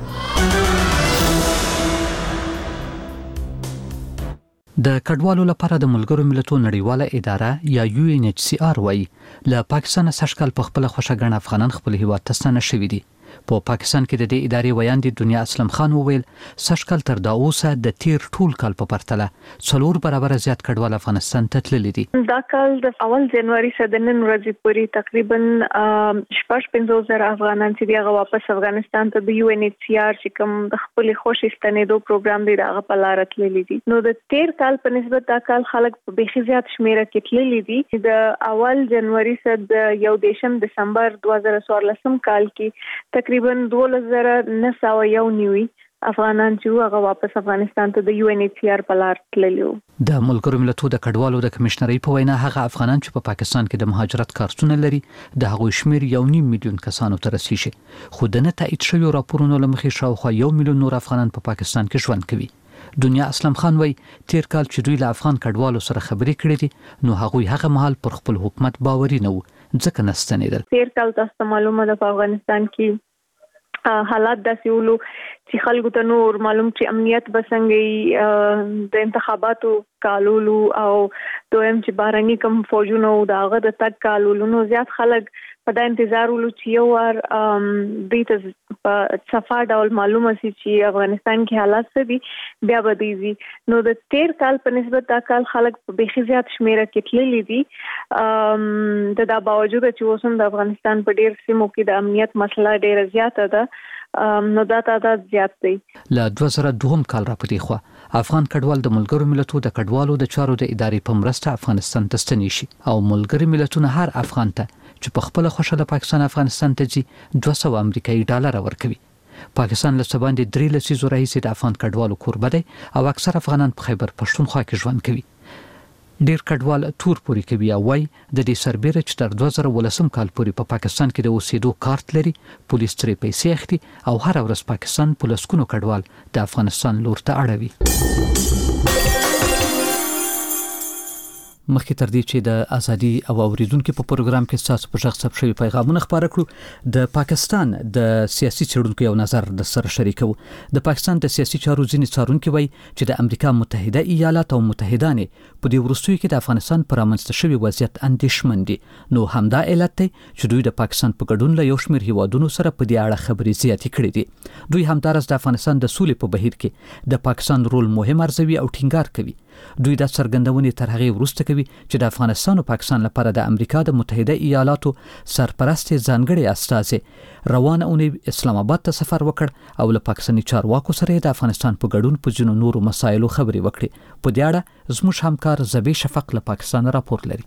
د کډوالو لپاره د ملګرو ملتونو نړیواله اداره یا UNHCR وایي له پاکستان سشکل په خپل خوشګڼ افغانان خپل هیواد ته ستنه شوي دي. په پاکستان کې د دې ادارې ویاندې دنیا اسلم خان وویل سشکل تر دا اوسه د تیر ټول کال په پرتله 4 برابر زیات کډوال افغانستان ته تللي دي. دا کال د اول جنوري څخه د نن ورځې پورې تقریبا 15,000 افغانان چې هغه واپس افغانستان ته د UNHCR چې کوم د خپل خوشي ستنېدو پروګرام دی هغه په لار تللي دي. نو د تیر کال په نسبت دا کال خلک په بيخي زیات شمیره کې تللي دي. د اول جنوري څخه د 1 دسمبر 2014 کال کې تقریبا 12,901 افغانان چې هغه واپس افغانستان ته د UNHCR په لار تللي وو. د ملګرو ملتونو د کډوالو د کمشنرۍ په وینا هغه افغانان چې په پاکستان کې د مهاجرت کارتونه لري د هغوی شمیر 1.5 میلیون کسانو ته رسیږي. خو د نه تایید شویو راپورونو له مخې شاوخوا 1 میلیون نور افغانان په پاکستان کې ژوند کوي. دنیا اسلم خان وای تیر کال چې دوی له افغان کډوالو سره خبرې کړې دي نو هغوی هغه مهال پر خپل حکومت باوري نه وو ځکه نستنیدل. تیر کال تاسو معلومه ده په افغانستان کې حالات داسې ولو چې خلکو ته نور معلوم چې امنیت بسنګي د انتخاباتو کالولو او دویم چې بارني کم فوجونو داغه د تک کالولو نو زیات خلک په دا انتظار ولو چې یو ور د ته صفا ډول معلومه سي چې افغانستان کې حالات څه دي بیا بدیږي. نو د تیر کال په نسبت دا کال خلک په بيخي زیات شمیره کې تللي دي. دا باوجود چې اوسم د افغانستان په ډیر سیمو کې د امنیت مسله ډیره زیاته ده نو دا تعداد زیات دی. له 2002 کال راپدې خو افغان کډوال د ملګرو ملتونو د کډوالو د چارو د ادارې په مرسته افغانستان ته ستنې شي او ملګرو ملتونو هر افغان ته چې په خپل خوشاله پاکستان افغانستان ته ځي 200 امریکایي ډالر ورکوي. پاکستان له سباندې 3 لسیزو راهیسې د افغان کډوالو کوربه دی او اکثر افغانان په خیبر پښتونخوا کې ژوند کوي. ډیر کډوال تور پوری کوي او وايي د دې سربېره چې تر 2018 کال پورې په پاکستان کې د اوسېدو کارت لري پولیس ترې پیسې اخلي او هر ورځ پاکستان پولیسونو کډوال د افغانستان لور ته اړوي. مخکې تر دې چې د ازادي او اوریدونکو په پروګرام کې تاسو په شخص ثبت شوی پیغامونه خبره کړو د پاکستان د سیاسي چړونکو یو نظر د سره شریکو د پاکستان د سیاسي چارو ځینې څارونکو وایي چې د امریکا متحده ایالات او متحدانه په دې وروستیو کې د افغانستان پر امنځته شوی وضعیت اندېښمن دي نو همدا علت دی چې دوی د پاکستان په ګډون له یو شمېر هیوادونو سره په دې اړه خبرې زیاتې کړې دي دوی همدارس د افغانستان د سولې په بهیر کې د پاکستان رول مهم ارزوي او ټینګار کوي دوی د څرګندونې تر هغه وروسته کوي چې د افغانستان او پاکستان لپاره د امریکا د متحده ایالاتو سرپرست ځانګړي استازي روانه اونۍ اسلام آباد ته سفر وکړ او له پاکستاني چارواکو سره د افغانستان په ګډون په ځینو نورو مسایلو خبرې وکړي په دې اړه زموږ همکار زبی شفق له پاکستان راپور لري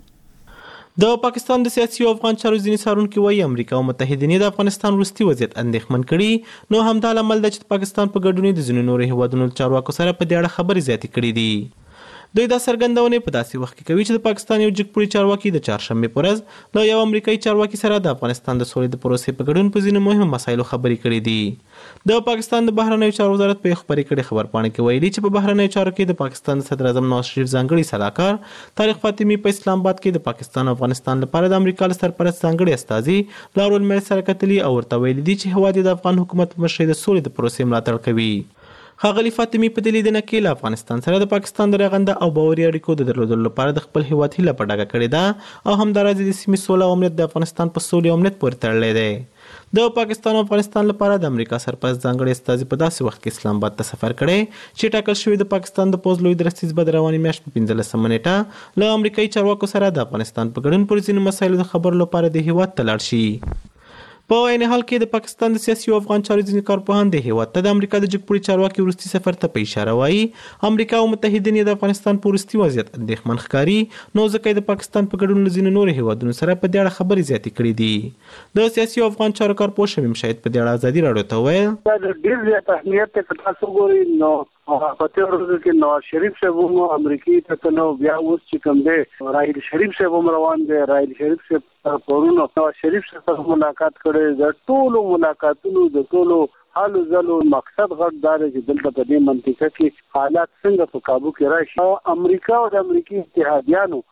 د پاکستان د سیاسي او افغان چارو ځینې څارونکي وایي امریکا او متحدینه د افغانستان وروستي وضعیت اندېښمن کړي نو همدا لامل دی چې پاکستان په ګډون د ځینو نورو هیوادونو چارواکو سره په دې اړه خبرې زیاتې کړې دي دوی دا څرګندونه په داسې وخت کې کوي چې د پاکستان یو جګپوړي چارواکي د چهارشنبه پر ورځ له یو امریکایي چارواکي سره د افغانستان د سولې د پروسې په ګډون په ځینو مهمو مسایلو خبرې کړې دي د پاکستان د بهرنیو چارو وزارت په خبرې کړې خبرپاڼه کې ویلي چې په بهرنیو چارو کې د پاکستان صدر اعظم نواز شریف ځانګړي صلاحکار طارق فاطمی په اسلام آباد کې د پاکستان او افغانستان لپاره د امریکا سرپرست ځانګړي استازي لارول مل سره کتلي او ورته ویلي دي چې هوادي د افغان حکومت په مشرۍ د سولې د پروسې ملاتړ کوي ښاغلي فاطمی په دې لیدنه کې له افغانستان سره د پاکستان د رغنده او باوري اړیکو د درلودلو لپاره د خپل هیواد هیله په ډاګه کړې ده او همداراز د سیمې سوله او امنیت د افغانستان په سولې او امنیت پورې تړلی دی د پاکستان او افغانستان لپاره د امریکا سرپرست ځانګړي استازي په داسې وخت کې اسلام آباد ته سفر کړی چې ټاکل شوی د پاکستان د پوځ لوی درستیز به د روانې میاشتې په 15 نیټه له امریکایي چارواکو سره د افغانستان په ګډون پر ځینو مسایلو د خبرو لپاره د هیواد ته لاړ شي په عین حال کې د پاکستان د سیاسي او افغان چارو ځینې کارپوهان د هیواد ته د امریکا د جګپوړي چارواکي وروستي سفر ته په اشاره وایي امریکا او متحدین د افغانستان په وروستي وضعیت اندېښمن ښکاري نو ځکه د پاکستان په ګډون له ځینو نورو هیوادونو سره په دې اړه خبرې زیاتې کړې دي د سیاسي او افغان چارو کارپوه شمیم شاهد په دې اړه ازادي راډیو ته وویل دا ډېر زیات اهمیت ته تاسو ګورئ نو په تیر ورځ کې نواز شریف صاحب هم امریکای ته نو بیا اوس چې کوم دی راهیل شریف صاحب هم روان دی راهیل شریف صاحب پرونو نواز شریف سره ملاقات کړي د ټولو ملاقاتونو د ټولو حالو ځلو مقصد غږ دار چې دلته په دې منطقه کې حالات څنګه په کابو کې راشي امریکا او د امریکای اتحادیانو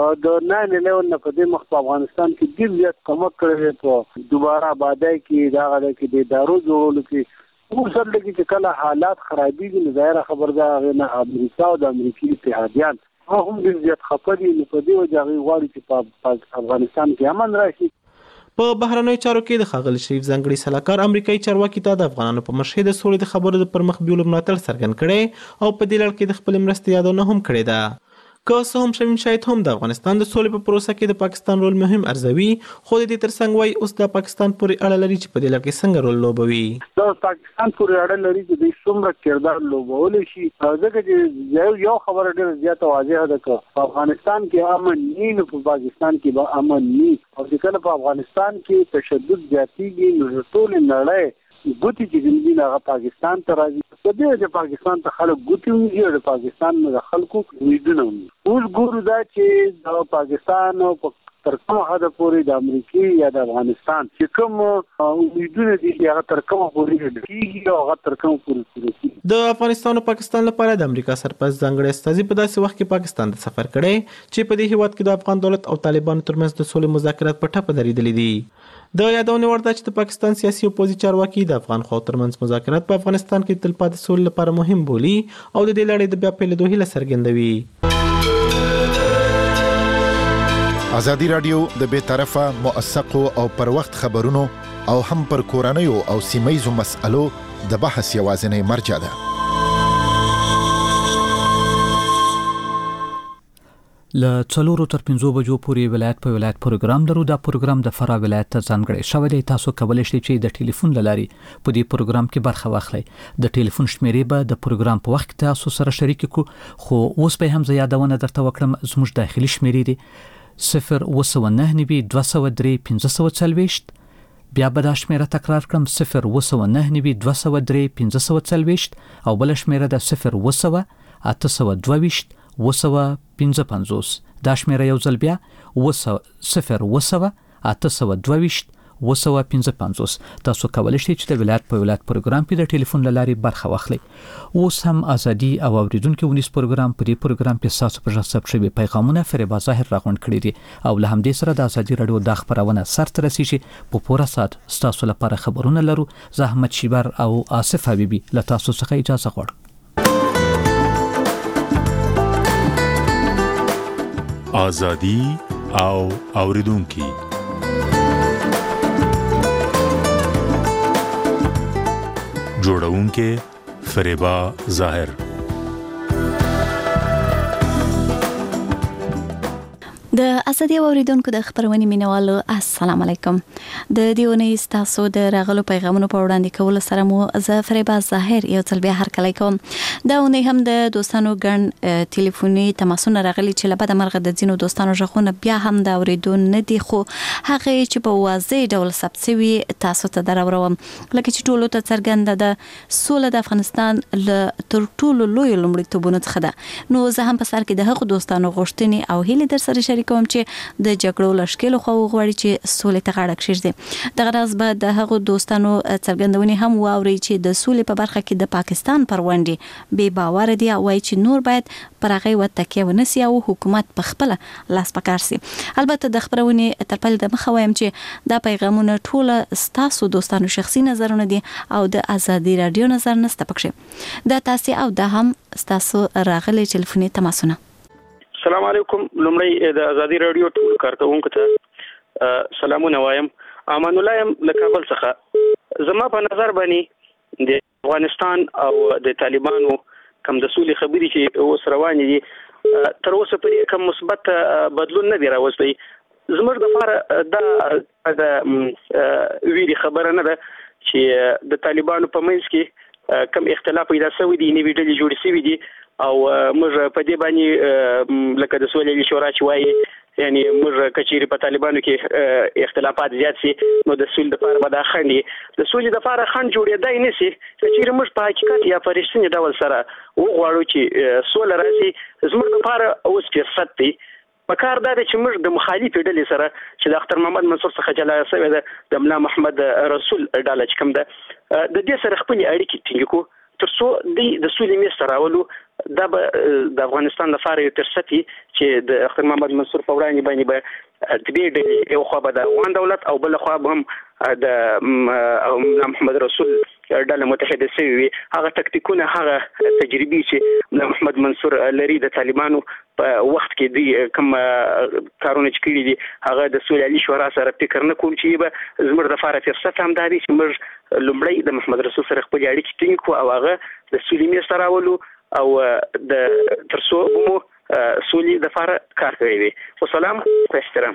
د 9/11 نه په دې مخ په افغانستان کې ډېر زیات کمک کړی په دوباره آبادی کې دا غل کې د ادارو جوړولو کې وسل کې چې کله حالات خرابېږي نو ظاهر خبردار نه امریکا او د امریکای اتحادیان هم ډېر زیات خپري نو په دې وجه غواړي چې په افغانستان کې امن راشي په بهرنیو چارو کې د ښاغلي شریف ځانګړي صلاحکار امریکایي چارواکي ته د افغانانو په مشرۍ د سولې د خبرو د پرمخ بیولو ملاتړ څرګند کړی او په دې لړ کې د خپل مرستې یادونه هم کړې ده که څه هم شمیم شاهد هم د افغانستان د سولې په پروسه کې د پاکستان رول مهم ارزوي خو د دې ترڅنګ وایي اوس د پاکستان پورې اړه لري چې په دې لړ کې څنګه رول لوبوي د پاکستان پورې اړه لري چې د څومره کردار لوبولی شي ځکه چې یو خبره ډېره زیاته واضحه ده چې په افغانستان کې امن نه نو په پاکستان کې به امن نه او چې کله په افغانستان کې تشدد زیاتېږي نو ټول نړۍ ګوتی چې زموږ هغه پاکستان ته راځي په دې چې پاکستان ته خلک ګوتی وي او پاکستان نه خلکو امیدونه اوس ګورو دا چې د پاکستان او تر کومه حد پورې د امریکای یا د افغانستان چې کوم امیدونه دي هغه تر کومه پورې کیږي او هغه تر کومه پورې د افغانستان او پاکستان لپاره د امریکا سرپرست ځانګړي استازي په داسې وخت کې پاکستان ته سفر کړی چې په دې هیواد کې د افغان دولت او طالبانو ترمنځ د سولې مذاکرات په ټپه درېدلي دي د یادونه ورته چې د پاکستان سیاسي او پوځي چارواکي د افغان خوا ترمنځ مذاکرات په افغانستان کې تلپاتې سولې لپاره مهم بولي او د دې لړۍ د بیا پیلېدو هیله څرګندوي ازادي رادیو د بې طرفه موثقو او پر وخت خبرونو او هم پر کورنیو او سیمه‌یزو مسألو د بحث یوازینی مرجع ده له 4 تر 5 بجو پورې ولایت په ولایت پروګرام لرو دا پروګرام د فرا ولایت ته ځانګړی شوی دی تاسو کولای شئ چې د ټلیفون لاري په دې پروګرام کې برخه واخلئ د ټلیفون شمیرې به د پروګرام په وخت تاسو سره شریک کو خو اوس به هم زیادونه درته وکړم زموږ داخلي شمیرې دي 02992031540 بیا به دا شمیره تکرار کړم 02992031540 او بل شمیره د 08082 255 دا شمیره یو ځل بیا 08082 255. تاسو کولی شئ چې د ولایت په ولایت پروګرام کې د ټلیفون لارې برخه واخلئ. اوس هم ازادي او اوریدونکو ونیس پروګرام په دې پروګرام کې تاسو په ځاب شوي پیغامونه فریبا ظاهر راغونډ کړي دي او له همدې سره د ازادي رادیو د خبرونه سرته رسیږي. په پوره سات تاسو لپاره خبرونه لرو. زه احمد شیبر او آصف حبیبی له تاسو څخه اجازه غواړم. ازادي او اوریدونکو جوړونکو فریبا ظاهر. د ازادي اوریدونکو د خبرونې مینوالو السلام علیکم. د دیونه تاسو د راغلو پیغامونو په وړاندې کول سره مو زه فریبا ظاهر یو ځل بیا هرکلی کوم. دا ونه هم د دوستانو ګڼ ټلیفوني تماسونه راغلي چې لبد مرغه د ځینو دوستانو ژغونه بیا هم د اوریدون نه دي، خو هغه چې په واضح ډول ثبت شوی تاسو ته دراوړم. لکه چې ټولو ته څرګنده ده سوله د افغانستان له تر ټولو لوی لومړیتوبونو څخه ده. نو زه هم په سر کې د هغو دوستانو غوښتنې او هیلې در سره کوم چې د جګړو لشکلو خو غواړي چې سولې ته غاړه کېږدي. دغه راز به د هغو دوستانو څرګندونې هم واوري چې د سولې په برخه کې د پاکستان پرونډي بې باور دي او وايي چې نور باید پر هغه وتکیه ونسي او حکومت په خپل لاس پکار سي. البته د خبرونې تر پل د مخه وایم چې دا پیغامونه ټول ستاسو دوستانو شخصي نظرونه دي او د ازادي رادیو نظر نسته پکښه. دا تاسو او دا هم ستاسو راغلي ټلیفوني تماسونه. السلام علیکم. لومړی د ازادي رادیو ټول کارکونکو ته سلامونه وایم. امان الله يم له کابل څخه. زما په نظر باندې د افغانستان او د طالبانو کوم د سولې خبرې چې اوس روانې دي تر اوسه پرې کوم مثبت بدلون نه دی راوستي. زموږ د لپاره د ویری خبره نه ده چې د طالبانو په منځ کې کوم اختلاف پیدا شوی دی، نوې ډلې جوړې شوې دي او موږ په دې باندې لکه د سولې شورا چې وایي یعنی موږ کچېری په طالبانو کې اختلافات زیات سي نو د سولې لپاره به دا خنډي د سولې لپاره خنډ جوړېدای نه سي چې موږ په حقیقت یا په رښتینې ډول سره وغواړو چې سوله راشي. زموږ لپاره اوس فرصت دی. پکار دا چې موږ د مخالفې ډلې سره چې د اختر محمد منصور څخه جلا شوی ده د ملا محمد رسول ډله چې کوم ده د دې سره خپل اړیکې ټینګ کړو ترڅو د سولې میز راولو. دا به د افغانستان لپاره یو فرصت چې د اختر محمد منصور په وړاندې باندې به د دې ډلې یو خوا به د افغان دولت او بل خوا به هم د ملا محمد رسول ډله متحده شوي وي. هغه تکتیکونه هغه تجربې چې ملا محمد منصور لري د طالبانو په وخت کې دی کوم کارونه چې کړي دي هغه د سولې شورا سره فکر نه کوم چې به زموږ لپاره فرصت هم دی چې موږ لومړی د محمد رسول سره خپل اړیکې ټینګ کړو او هغه د سولې میز ته راولو او د ترڅو مو سولې د لپاره کار کوي وي. والسلام و احترام.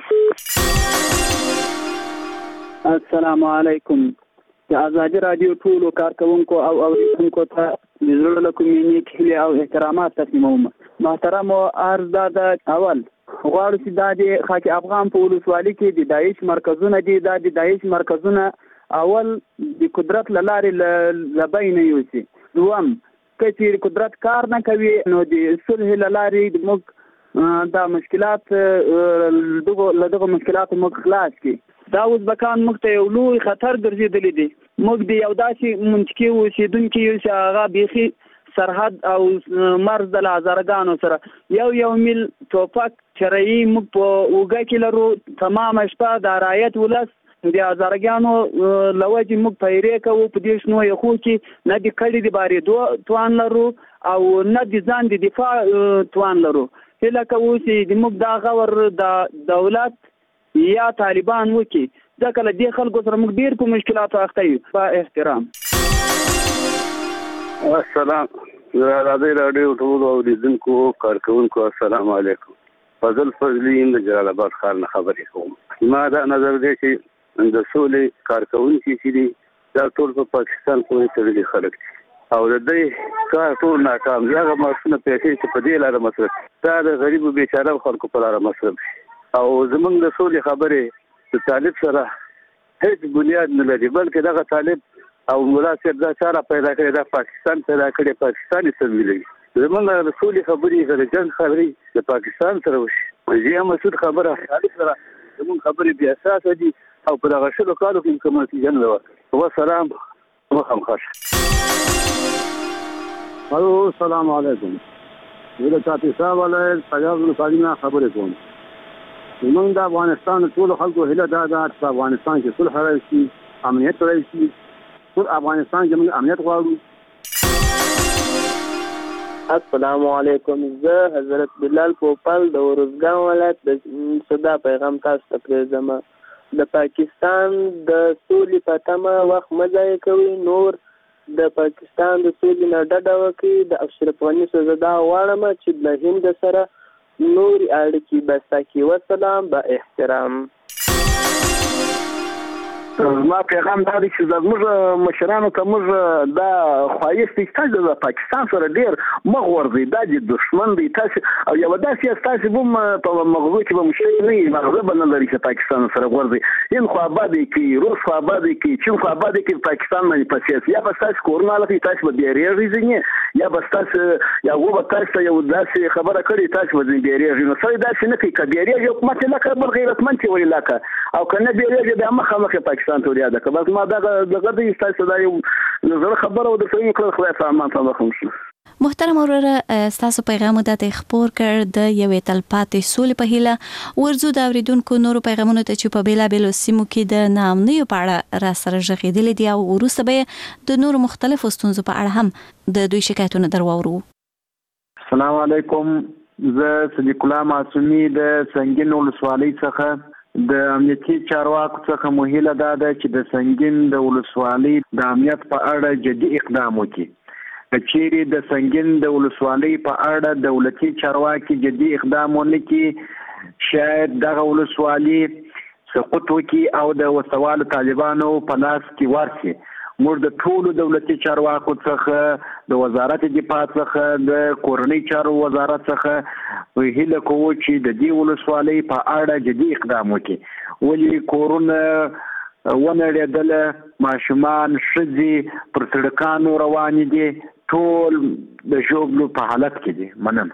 السلام علیکم. د ازادي رادیو ټولو کارکونکو او اوریدونکو ته د زړه له کومې نیک هیلې او احترامات تقدیموم. محترم عرض دا اول غواړو چې د خاک افغان په ولسوالۍ کې د داعش مرکزونه دي. دا د داعش مرکزونه اول د قدرت لارې لبین یوسي. دوم چې قدرت کار نه کوي نو د صلح لارې موږ دا مشکلات دغه مشکلات موږ خلاص کی. دا ازبکان موږ ته یو لوی خطر ګرځېدلی دي. موږ د یو داسې منطقي اوسېدونکي یو چې هغه بیخي سرحد او مرز د هزارګانو سره یو میل توپک چرایي موږ په اوږه کې لرو. تمام شپه د رایت ولس د هزارګانو لوجې موږ پیرې کوو په دې شنو یخو کې نه د کړي د بارېدو توان لرو او نه د ځان د دفاع توان لرو. هیله کوو چې د موږ دا غور د دولت یا طالبان وکي ځکه له دې خلکو سره موږ ډېر په مشکلاتو اخته یو. په احترام. السلام. ازادي رادیو ټول اوریدونکو کارکونکو السلام علیکم. فضل فضلی د جلال آباد ښار نه خبرې کوم. ما دا نظر دی چې د سولې کارکونکي چې دي دا ټول په پاکستان پورې تړلي خلک دي او د دې کار ټول ناکام دي. هغه معاشونه پیسې چې په دې لاره مصرف دا د غریبو بیچاره خلکو په لاره مصرف او زمونږ د سولې خبرې د طالب سره هیڅ بنیاد نه لري بلکې دغه طالب او مولا صاحب دا چاره پیدا کړې دا پاکستان پیدا کړې پاکستاني سموي. زمونږ د سولې خبرې د جنګ خبرې د پاکستان سره وشي. زه مسعود خبره طالب سره زمونږ خبرې بیا اساس دي او په دغه شلو کالو کې کوم نتیجه نه وه. والسلام وخم خوش. الو السلام علیکم. زه د کاپیسا ولایت فیاض مصالح نه خبرې کوم. موږ د افغانستان ټول خلکو هیله ده چې په افغانستان کې صلح راشي، امنیت راشي. ټول افغانستان کې موږ امنیت غواړو. السلام علیکم. زه حضرت بلال پوپل د ورزګان ولایت د صدا پیغام تاسو ته پرېږدم. د پاکستان د سولې په تمه وخت مه ضایع کوئ. نور د پاکستان د سولې نه ډډه وکړئ. د اشرف غني څخه زه دا غواړم چې د هند سره نورې اړیکې بسته کړي. والسلام با احترام. ما پیغام دا دی چې زموږ مشرانو ته موږ دا خواهش دی چې تاسو د پاکستان سره ډېر مه غورځئ. دا د دښمن دی. تاسو او یوه داسې یاست تاسو به هم په مغزو کې به مو شی نه وي، مغزه به نه لري چې پاکستان سره غورځئ. هند خو ابادې کړي، روس خو ابادې کړي، چین خو ابادې کړي، پاکستان باندې په سیاست یا به ستاسو کورونه هلته تاسو به بیارېږئ ځینې، یا به ستاسو یا هغو به تاسو ته یو داسې خبره کړې تاسو به ځینې بیارېږئ. نو سړی داسې نه کوي. که بیارېږي حکومت یې لکه بل غیرتمند چې ولې لکه او که نه بیارېږي بیا مخامخ یې پاکستان ته وریاده که بس ما دغه دی ستاسو دا یو زړه خبره و درته وکړه. خدای ته امان ته وخم شي. محترم وروره ستاسو پیغام د خپور کړ د یوې تلپاتې سولې په هیله. ورزو د اوریدونکو نورو پیغامونو ته چې په بیلابېلو سیمو کې د ناامنیو په اړه را سره غږېدلي دي او وروسته به د نورو مختلفو ستونزو په اړه هم د دوی شکایتونه در واورو. السلام علیکم. زه صدیق الله معصومي د سنگین ولسوالۍ څخه د امنیتي چارواکو څخه مو هیله دا ده چې د سنگین د ولسوالۍ د امنیت په اړه جدي اقدام وکړي. که چیرې د سنگین د ولسوالۍ په اړه دولتي چارواکي جدي اقدام ونه کړي، شاید دغه ولسوالۍ سقوط وکړي او د وسوالو طالبانو په لاس کې ورشي. موږ د ټولو دولتي چارواکو څخه د وزارت دفاع څخه د کورنۍ چارو وزارت څخه هیله کوو چې د دې ولسوالۍ په اړه جدي اقدام وکړي. ولې کورونه ونړېدله، ماشومان ښځې پر سړکانو روانې دي، ټول د ژوبلو په حالت کې دي. مننه.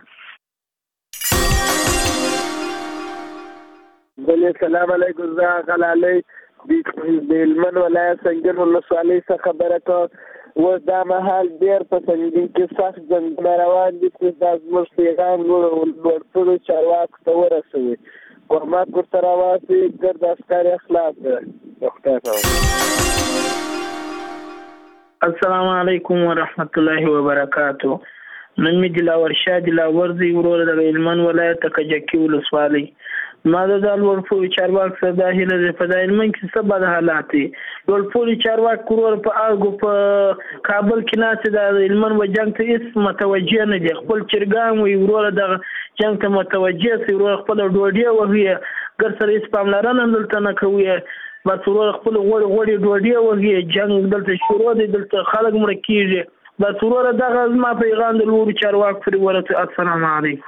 السلام علیکم. زه غلالۍ د هلمند ولایت سنگین ولسوالۍ څخه خبره کوم. اوس دا مهال ډېر په سنګین کې سخت جنګونه روان دي چې دا زموږ پیغام لوړپوړو چارواکو ته ورسوي. حکومت ورته راواسي، ګرد عسکر یې خلاص کړي. السلام علیکم ورحمت الله وبرکاتو. نن مې دلاور شاه دلاورزی ورور د هلمند ولایت کجکی ولسوالۍ. ما د لوړپوړو چارواکو سره دا هیله ده په هلمند کې څه بد حالات دي. لوړپوړو چارواکو ورور په اګو په کابل کې ناست د هلمند و جنګ ته هیڅ متوجه نه دي. خپل چرګان وي ورور دغه جنګ ته متوجه سي. ورور خپل ډوډۍ وهي، ګر سره هیڅ پاملرنه دلته نه کوي. بس ورور خپل غوړي ډوډۍ وهي. جنګ دلته شروع دی، دلته خلک مړه کیږي. بس ورور دغه زما پیغام د لوړو چارواکو پرې ورته. السلام علیکم.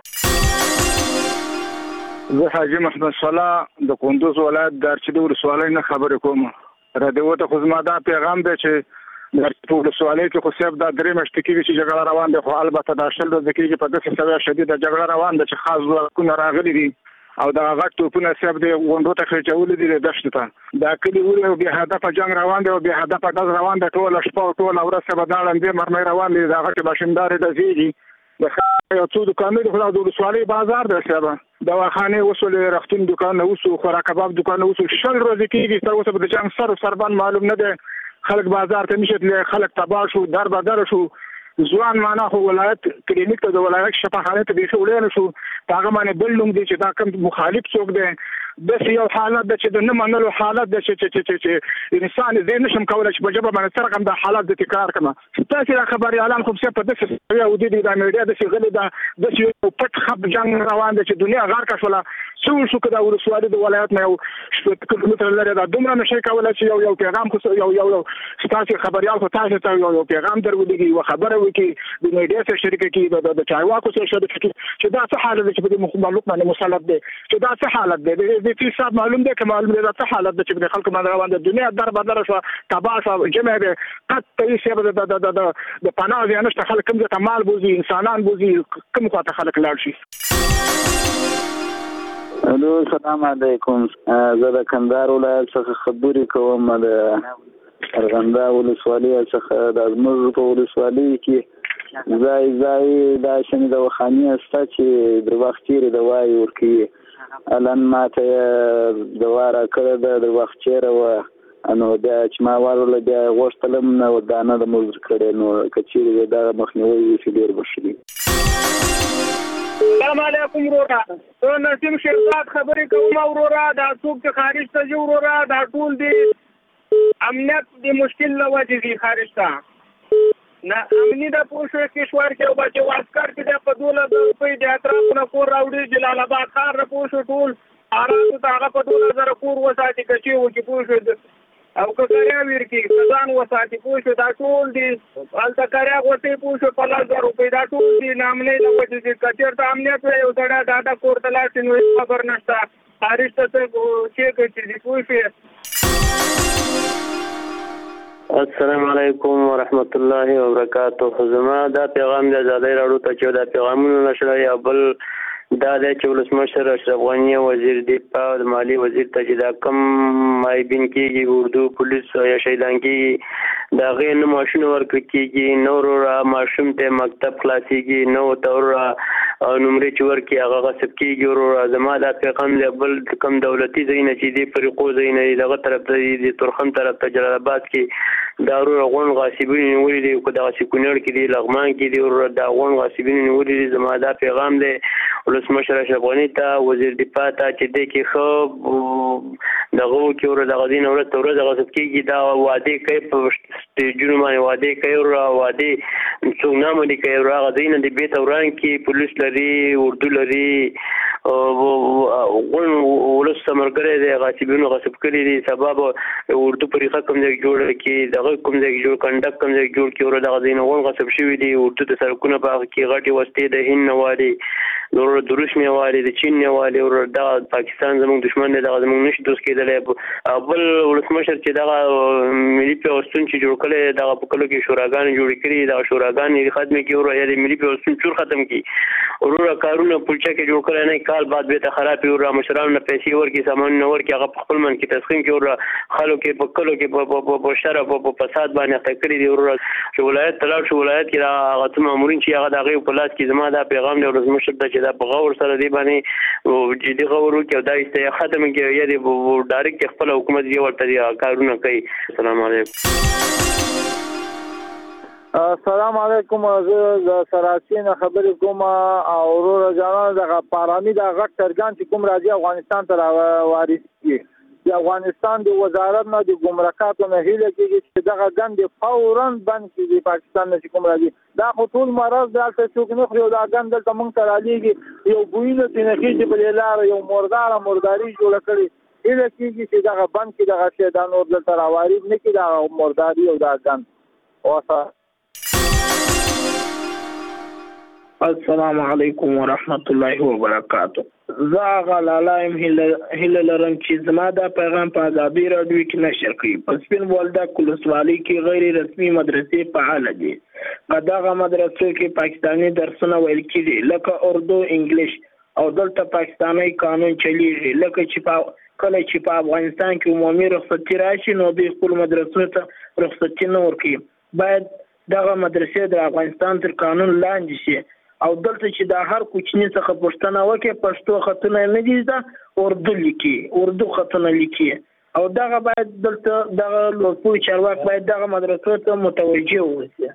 زه حاجی محمد صلاح د کندوز ولایت د ارچدی ولسوالۍ نه خبرې کوم. راډیو ته خو زما دا پیغام دی چې د ارچدی ولسوالۍ کې خو صرف دا 3 میاشتې کېږي چې جګړه روان دی، خو البته دا شل ورځې کېږي په داسې سویه شدیده جګړه روان ده چې خاص ځواکونه راغلي دي او دغه غټ توپونه صرف د غونډو ته خېچولي دي د دښتو ته. دا کلي ولې بې هدفه جنګ روان دی او بې هدفه ډز روان دی. ټوله شپه او ټوله ورځ به دا ړندې مرمۍ روان دي. دا غټې باشندارې ډزېږي. د یو څو دوکانونه خو د ولسوالۍ بازار دی. صاحبه دواخانې وسولې، رختون دوکانونه وسو، خوراک کباب دوکانونه وسو. 6 ورځې کېږي تر اوسه به د جنګ سر و سربان معلوم نه دی. خلک بازار ته نشي تللی، خلک تباه شو، در بدر شو. ځوان معنا خو ولایت کلینیک ته د ولایت شفاخانې ته بیخي وړی نه شو. په هغه باندې بل نوم دی چې دا کوم مخالف څوک دی. داسې یو حالت ده چې د نه منلو حالت ده چې انسان زه نشم کولی چې په ژبه باندې څرګم دا حالت د تکرار کړم. تاسې دا خبریالان خو په داسې سویه او دي دا میډیا داسې غلې ده، داسې یو پټ خپ جنګ روان دی چې دنیا غار کړه شوله. څه وشو که دا ولسوالي د ولایت نه یو 6 کیلومتره لرې ده، دومره نشئ کولی چې یو پیغام خو یو ستاسې خبریال خو تاسې ته یو پیغام در ولېږي، یوه خبره وکړي، د میډیا سره شریکه کړي، د چارواکو سره شریکه کړي چې دا څه حالت دی چې په دې مخلوق باندې مسلط دی، چې دا څه حالت دی. د حساب معلوم دی که معلوم دی دا څه حالت دی چې د خلکو باندې روان دی. دنیا در بدره شوه، تباه شوه، جمع دی. قطع هېڅ د پناه ځای نشته. خلک کوم ځای ته مال بوځي، انسانان بوځي، کوم خوا ته خلک لاړ شي. الو السلام علیکم. زه د کندهار ولایت څخه خبرې کوم. د ارغنده ولسوالۍ څخه د زموږ په ولسوالۍ کې ځای دا شنه د وخاني استه چې د وخت تیرې دوای ورکوي. الان ماته د واره کړه د وخت چیرې و نو بیا چې ما وارول بیا غوښتلم نو دانه د مزر کړي نو کچېرې دا مخنیوي وشي ډیر بشري. السلام علیکم ورورا. زه نسیم شیرزاد خبرې کوم ورورا. دا څوک چې خارج ته ځي ورورا دا ټول دی امنیت د مشکل له وجې ځي خارج ته. نه امني د پوښتنې کشور کې او بچو عسكر کې د په 2000 روپۍ د اطرافونه کور راوړي. جلال آباد ښار نه پوښتنه ټول آرام ته هغه په 2000 کور وساتي کچې و کې پوښتنه او ککریا ویر کې خزان وساتي پوښتنه دا ټول دي الته کریا غوټي پوښتنه په 1000 روپۍ دا ټول دي نامنه د وجې چې کچیر ته امنیت یو سړی دا کور ته لاړ نو خبر نشته خارج ته چې کوي پوښتنه. السلام علیکم ورحمت الله وبرکاته. زما دا پیغام د آزادۍ راډیو ته چې دا پیغامونه نشره یا بل دا د چې ولسمشر اشرف غنی وزیر دفاع او مالی وزیر ته چې دا کم مایبین کېږي اردو پولیس یا شهیدان کېږي دا غیر نه ماشین ورکړي کېږي نور را ماشوم ته مکتب خلاصيږي نو تور نمرې چې ورکړي هغه غصب کېږي ورو. زما دا پیغام دی بل کم دولتي ځای نه چې دی فرقو ځای نه دغه طرف ته دی ترخم طرف ته جلال آباد کې دارو غون غاصبین نیولې دي کو دا سکونر کې دی لغمان کې دی ور دا غون غاصبین نیولې دي. زما دا پیغام دی ولسمشر اشرف غنی ته وزیر دفاع ته چې دی کې خو دغه کې ور دغه دین ور ته ور دغه غصب کېږي دا وعده کوي په سټیجونو باندې وعده کوي او وعده څنګه نامه دي کوي راغ دین د بیت اوران کې پولیس لري اردو لري ولس سمرګره دي غاصبینو غصب کړي دي سبب اردو طریقه کوم ځای جوړ کې دغه کوم ځای جوړ کنډک کوم ځای جوړ کې ور دغه دین غون غصب شوی دي اردو د سرکونه په کې غټي وسته د هند نوالي نور دروش میوالي د چین نیوالي ور د پاکستان زموږ دشمن دی دغه زموږ نشي دوست کېدل. بل ولسمشر چې دغه ملي پیوستون چې جوړ کړي دغه په کلو کې شوراګان جوړ کړي دغه شوراګان یې خدمت کې ور یا د ملي پیوستون چور ختم کړي ورور کارونه پلچا کې جوړ کړي نه کال بعد به ته خراب ور مشرانو نه پیسې ورکي سامان نه ورکي هغه خپل من کې تسخين کې ور خلکو کې په کلو کې په شر په فساد باندې تکړی دی ور چې ولایت تلاو شو ولایت کې هغه ته مامورین چې هغه دغه په لاس کې زما دا پیغام دی ولسمشر ته چې دا په غور سره دی باندې جدي غور کې دا است ختم کې یا دی ډایرکټ خپل حکومت یې ورته کارونه کوي. السلام علیکم. السلام علیکم. زه سراسین خبرې کوم او ورور جانان دغه پارامي د غټ ترګان چې کوم راځي افغانستان ته وارث کی د افغانستان د وزارت نه د ګمرکاتو نه هیله کېږي چې دغه ګند فوراً بند کړي پاکستان نه کوم راځي دا خو ټول مرز دلته څوک نه خو دا ګند دلته مونږ ته راځي یو بوینه چې نه کېږي بلې لار یو مرداري جوړ کړي هیله کېږي چې دغه بند کې دغه شی دا نور دلته راواري نه کړي دا مرداري او دا ګند اوسه. السلام علیکم ورحمت الله وبرکاته. زه غلالایم هله لرم چې زما دا پیغام په آزادۍ راډیو کې نشر کړي. په سپین بولدک ولسوالۍ کې غیر رسمي مدرسې فعال دي. په دغه مدرسو کې پاکستاني درسونه ویل کېږي لکه اردو انګلیش او دلته پاکستاني قانون چلیږي لکه چې کله چې په افغانستان کې عمومي رخصتي راشي نو د خپل مدرسو ته رخصتي نه ورکړي. باید دغه مدرسې د افغانستان تر قانون لاندې شي او دلته چې د هر کوچني څخه پښتنه وکړي پښتو خطونه نه دي دا اردو لیکي اردو خطونه لیکي او دغه باید دلته دغه لوپو چارواک باید دغه مدرسو ته متوجه وي.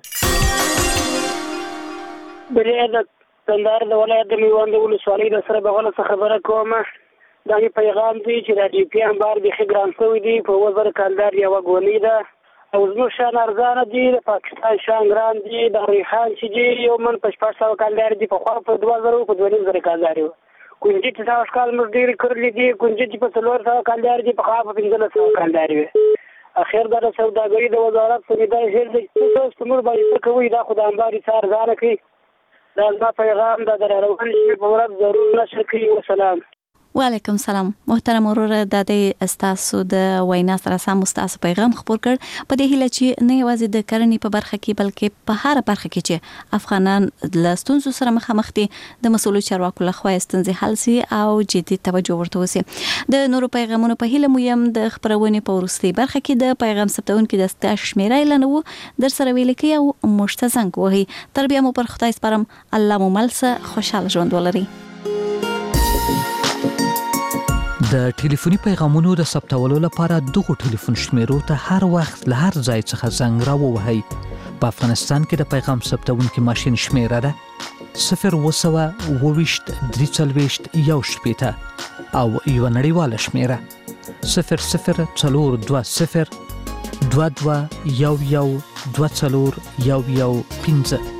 بلې د کندهار د ولایت د میوند ولسوالۍ د سره بغل څخه خبره کوم. دا پیغام دی چې د ډي پی ام بار د خګران شوی دی په وزر کندهار یو غونی ده او زموږ شان ارزانه دي د پاکستان شان ګران دي د ریحان چې دی یو من په 400 کندهار دی په خوا په 2000 په 2000 کندهار کونجي چې تاسو کال مر ډیر کړل دي کونجي چې په 300 کندهار دی په خوا په 1500 کندهار وي. اخر دا سوداګري د وزارت په ندای هر د تاسو څومره باندې کوي دا خدای امباري څار ځان کوي دا پیغام د روان شي په ورځ ضرور نشر کوي. والسلام. وعلیکم سلام محترم ورور د دې استاسو د وینا سره سم استاسو پیغام خبر کړ په دې هیله چې نه یوازې د کرنې په برخه کې بلکې په هر برخه کې چې افغانان د ستونزو سره مخامخ دي د مسؤلو چارواکو لخوا ستونزې حل سي او جدي توجه ورته وسی د نورو پیغامونو په هیله مو يم د خبرونې په ورستي برخه کې د پیغام ثبتونکو د استاش شمیره اعلانو در سره ویل کې او مشتزنګ وهي تربیه مو پر خدای سپارم الله مو ملسه خوشاله ژوند ولري د ټلیفوني پیغامونو د ثبتولو لپاره دغه ټلیفون شمیرو ته هر وخت له هر ځای څخه زنګ راووهئ. په افغانستان کې د پیغام ثبتونکي ماشین شمیره ده 020 340 1 او یو نړیواله شمیره 0042 22 11 24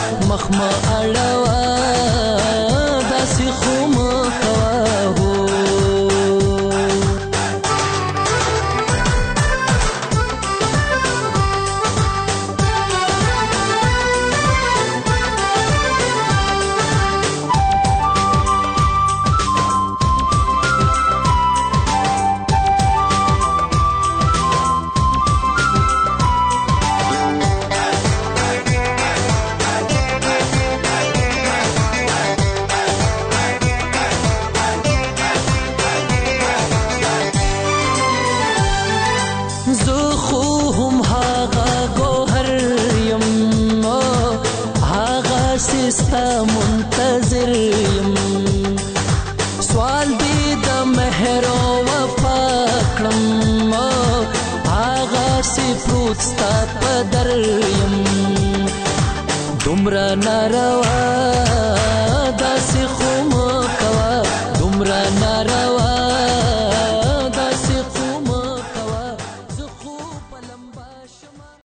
مخما اړوا داسې خو مکوا ستا په در یم دومره ناروا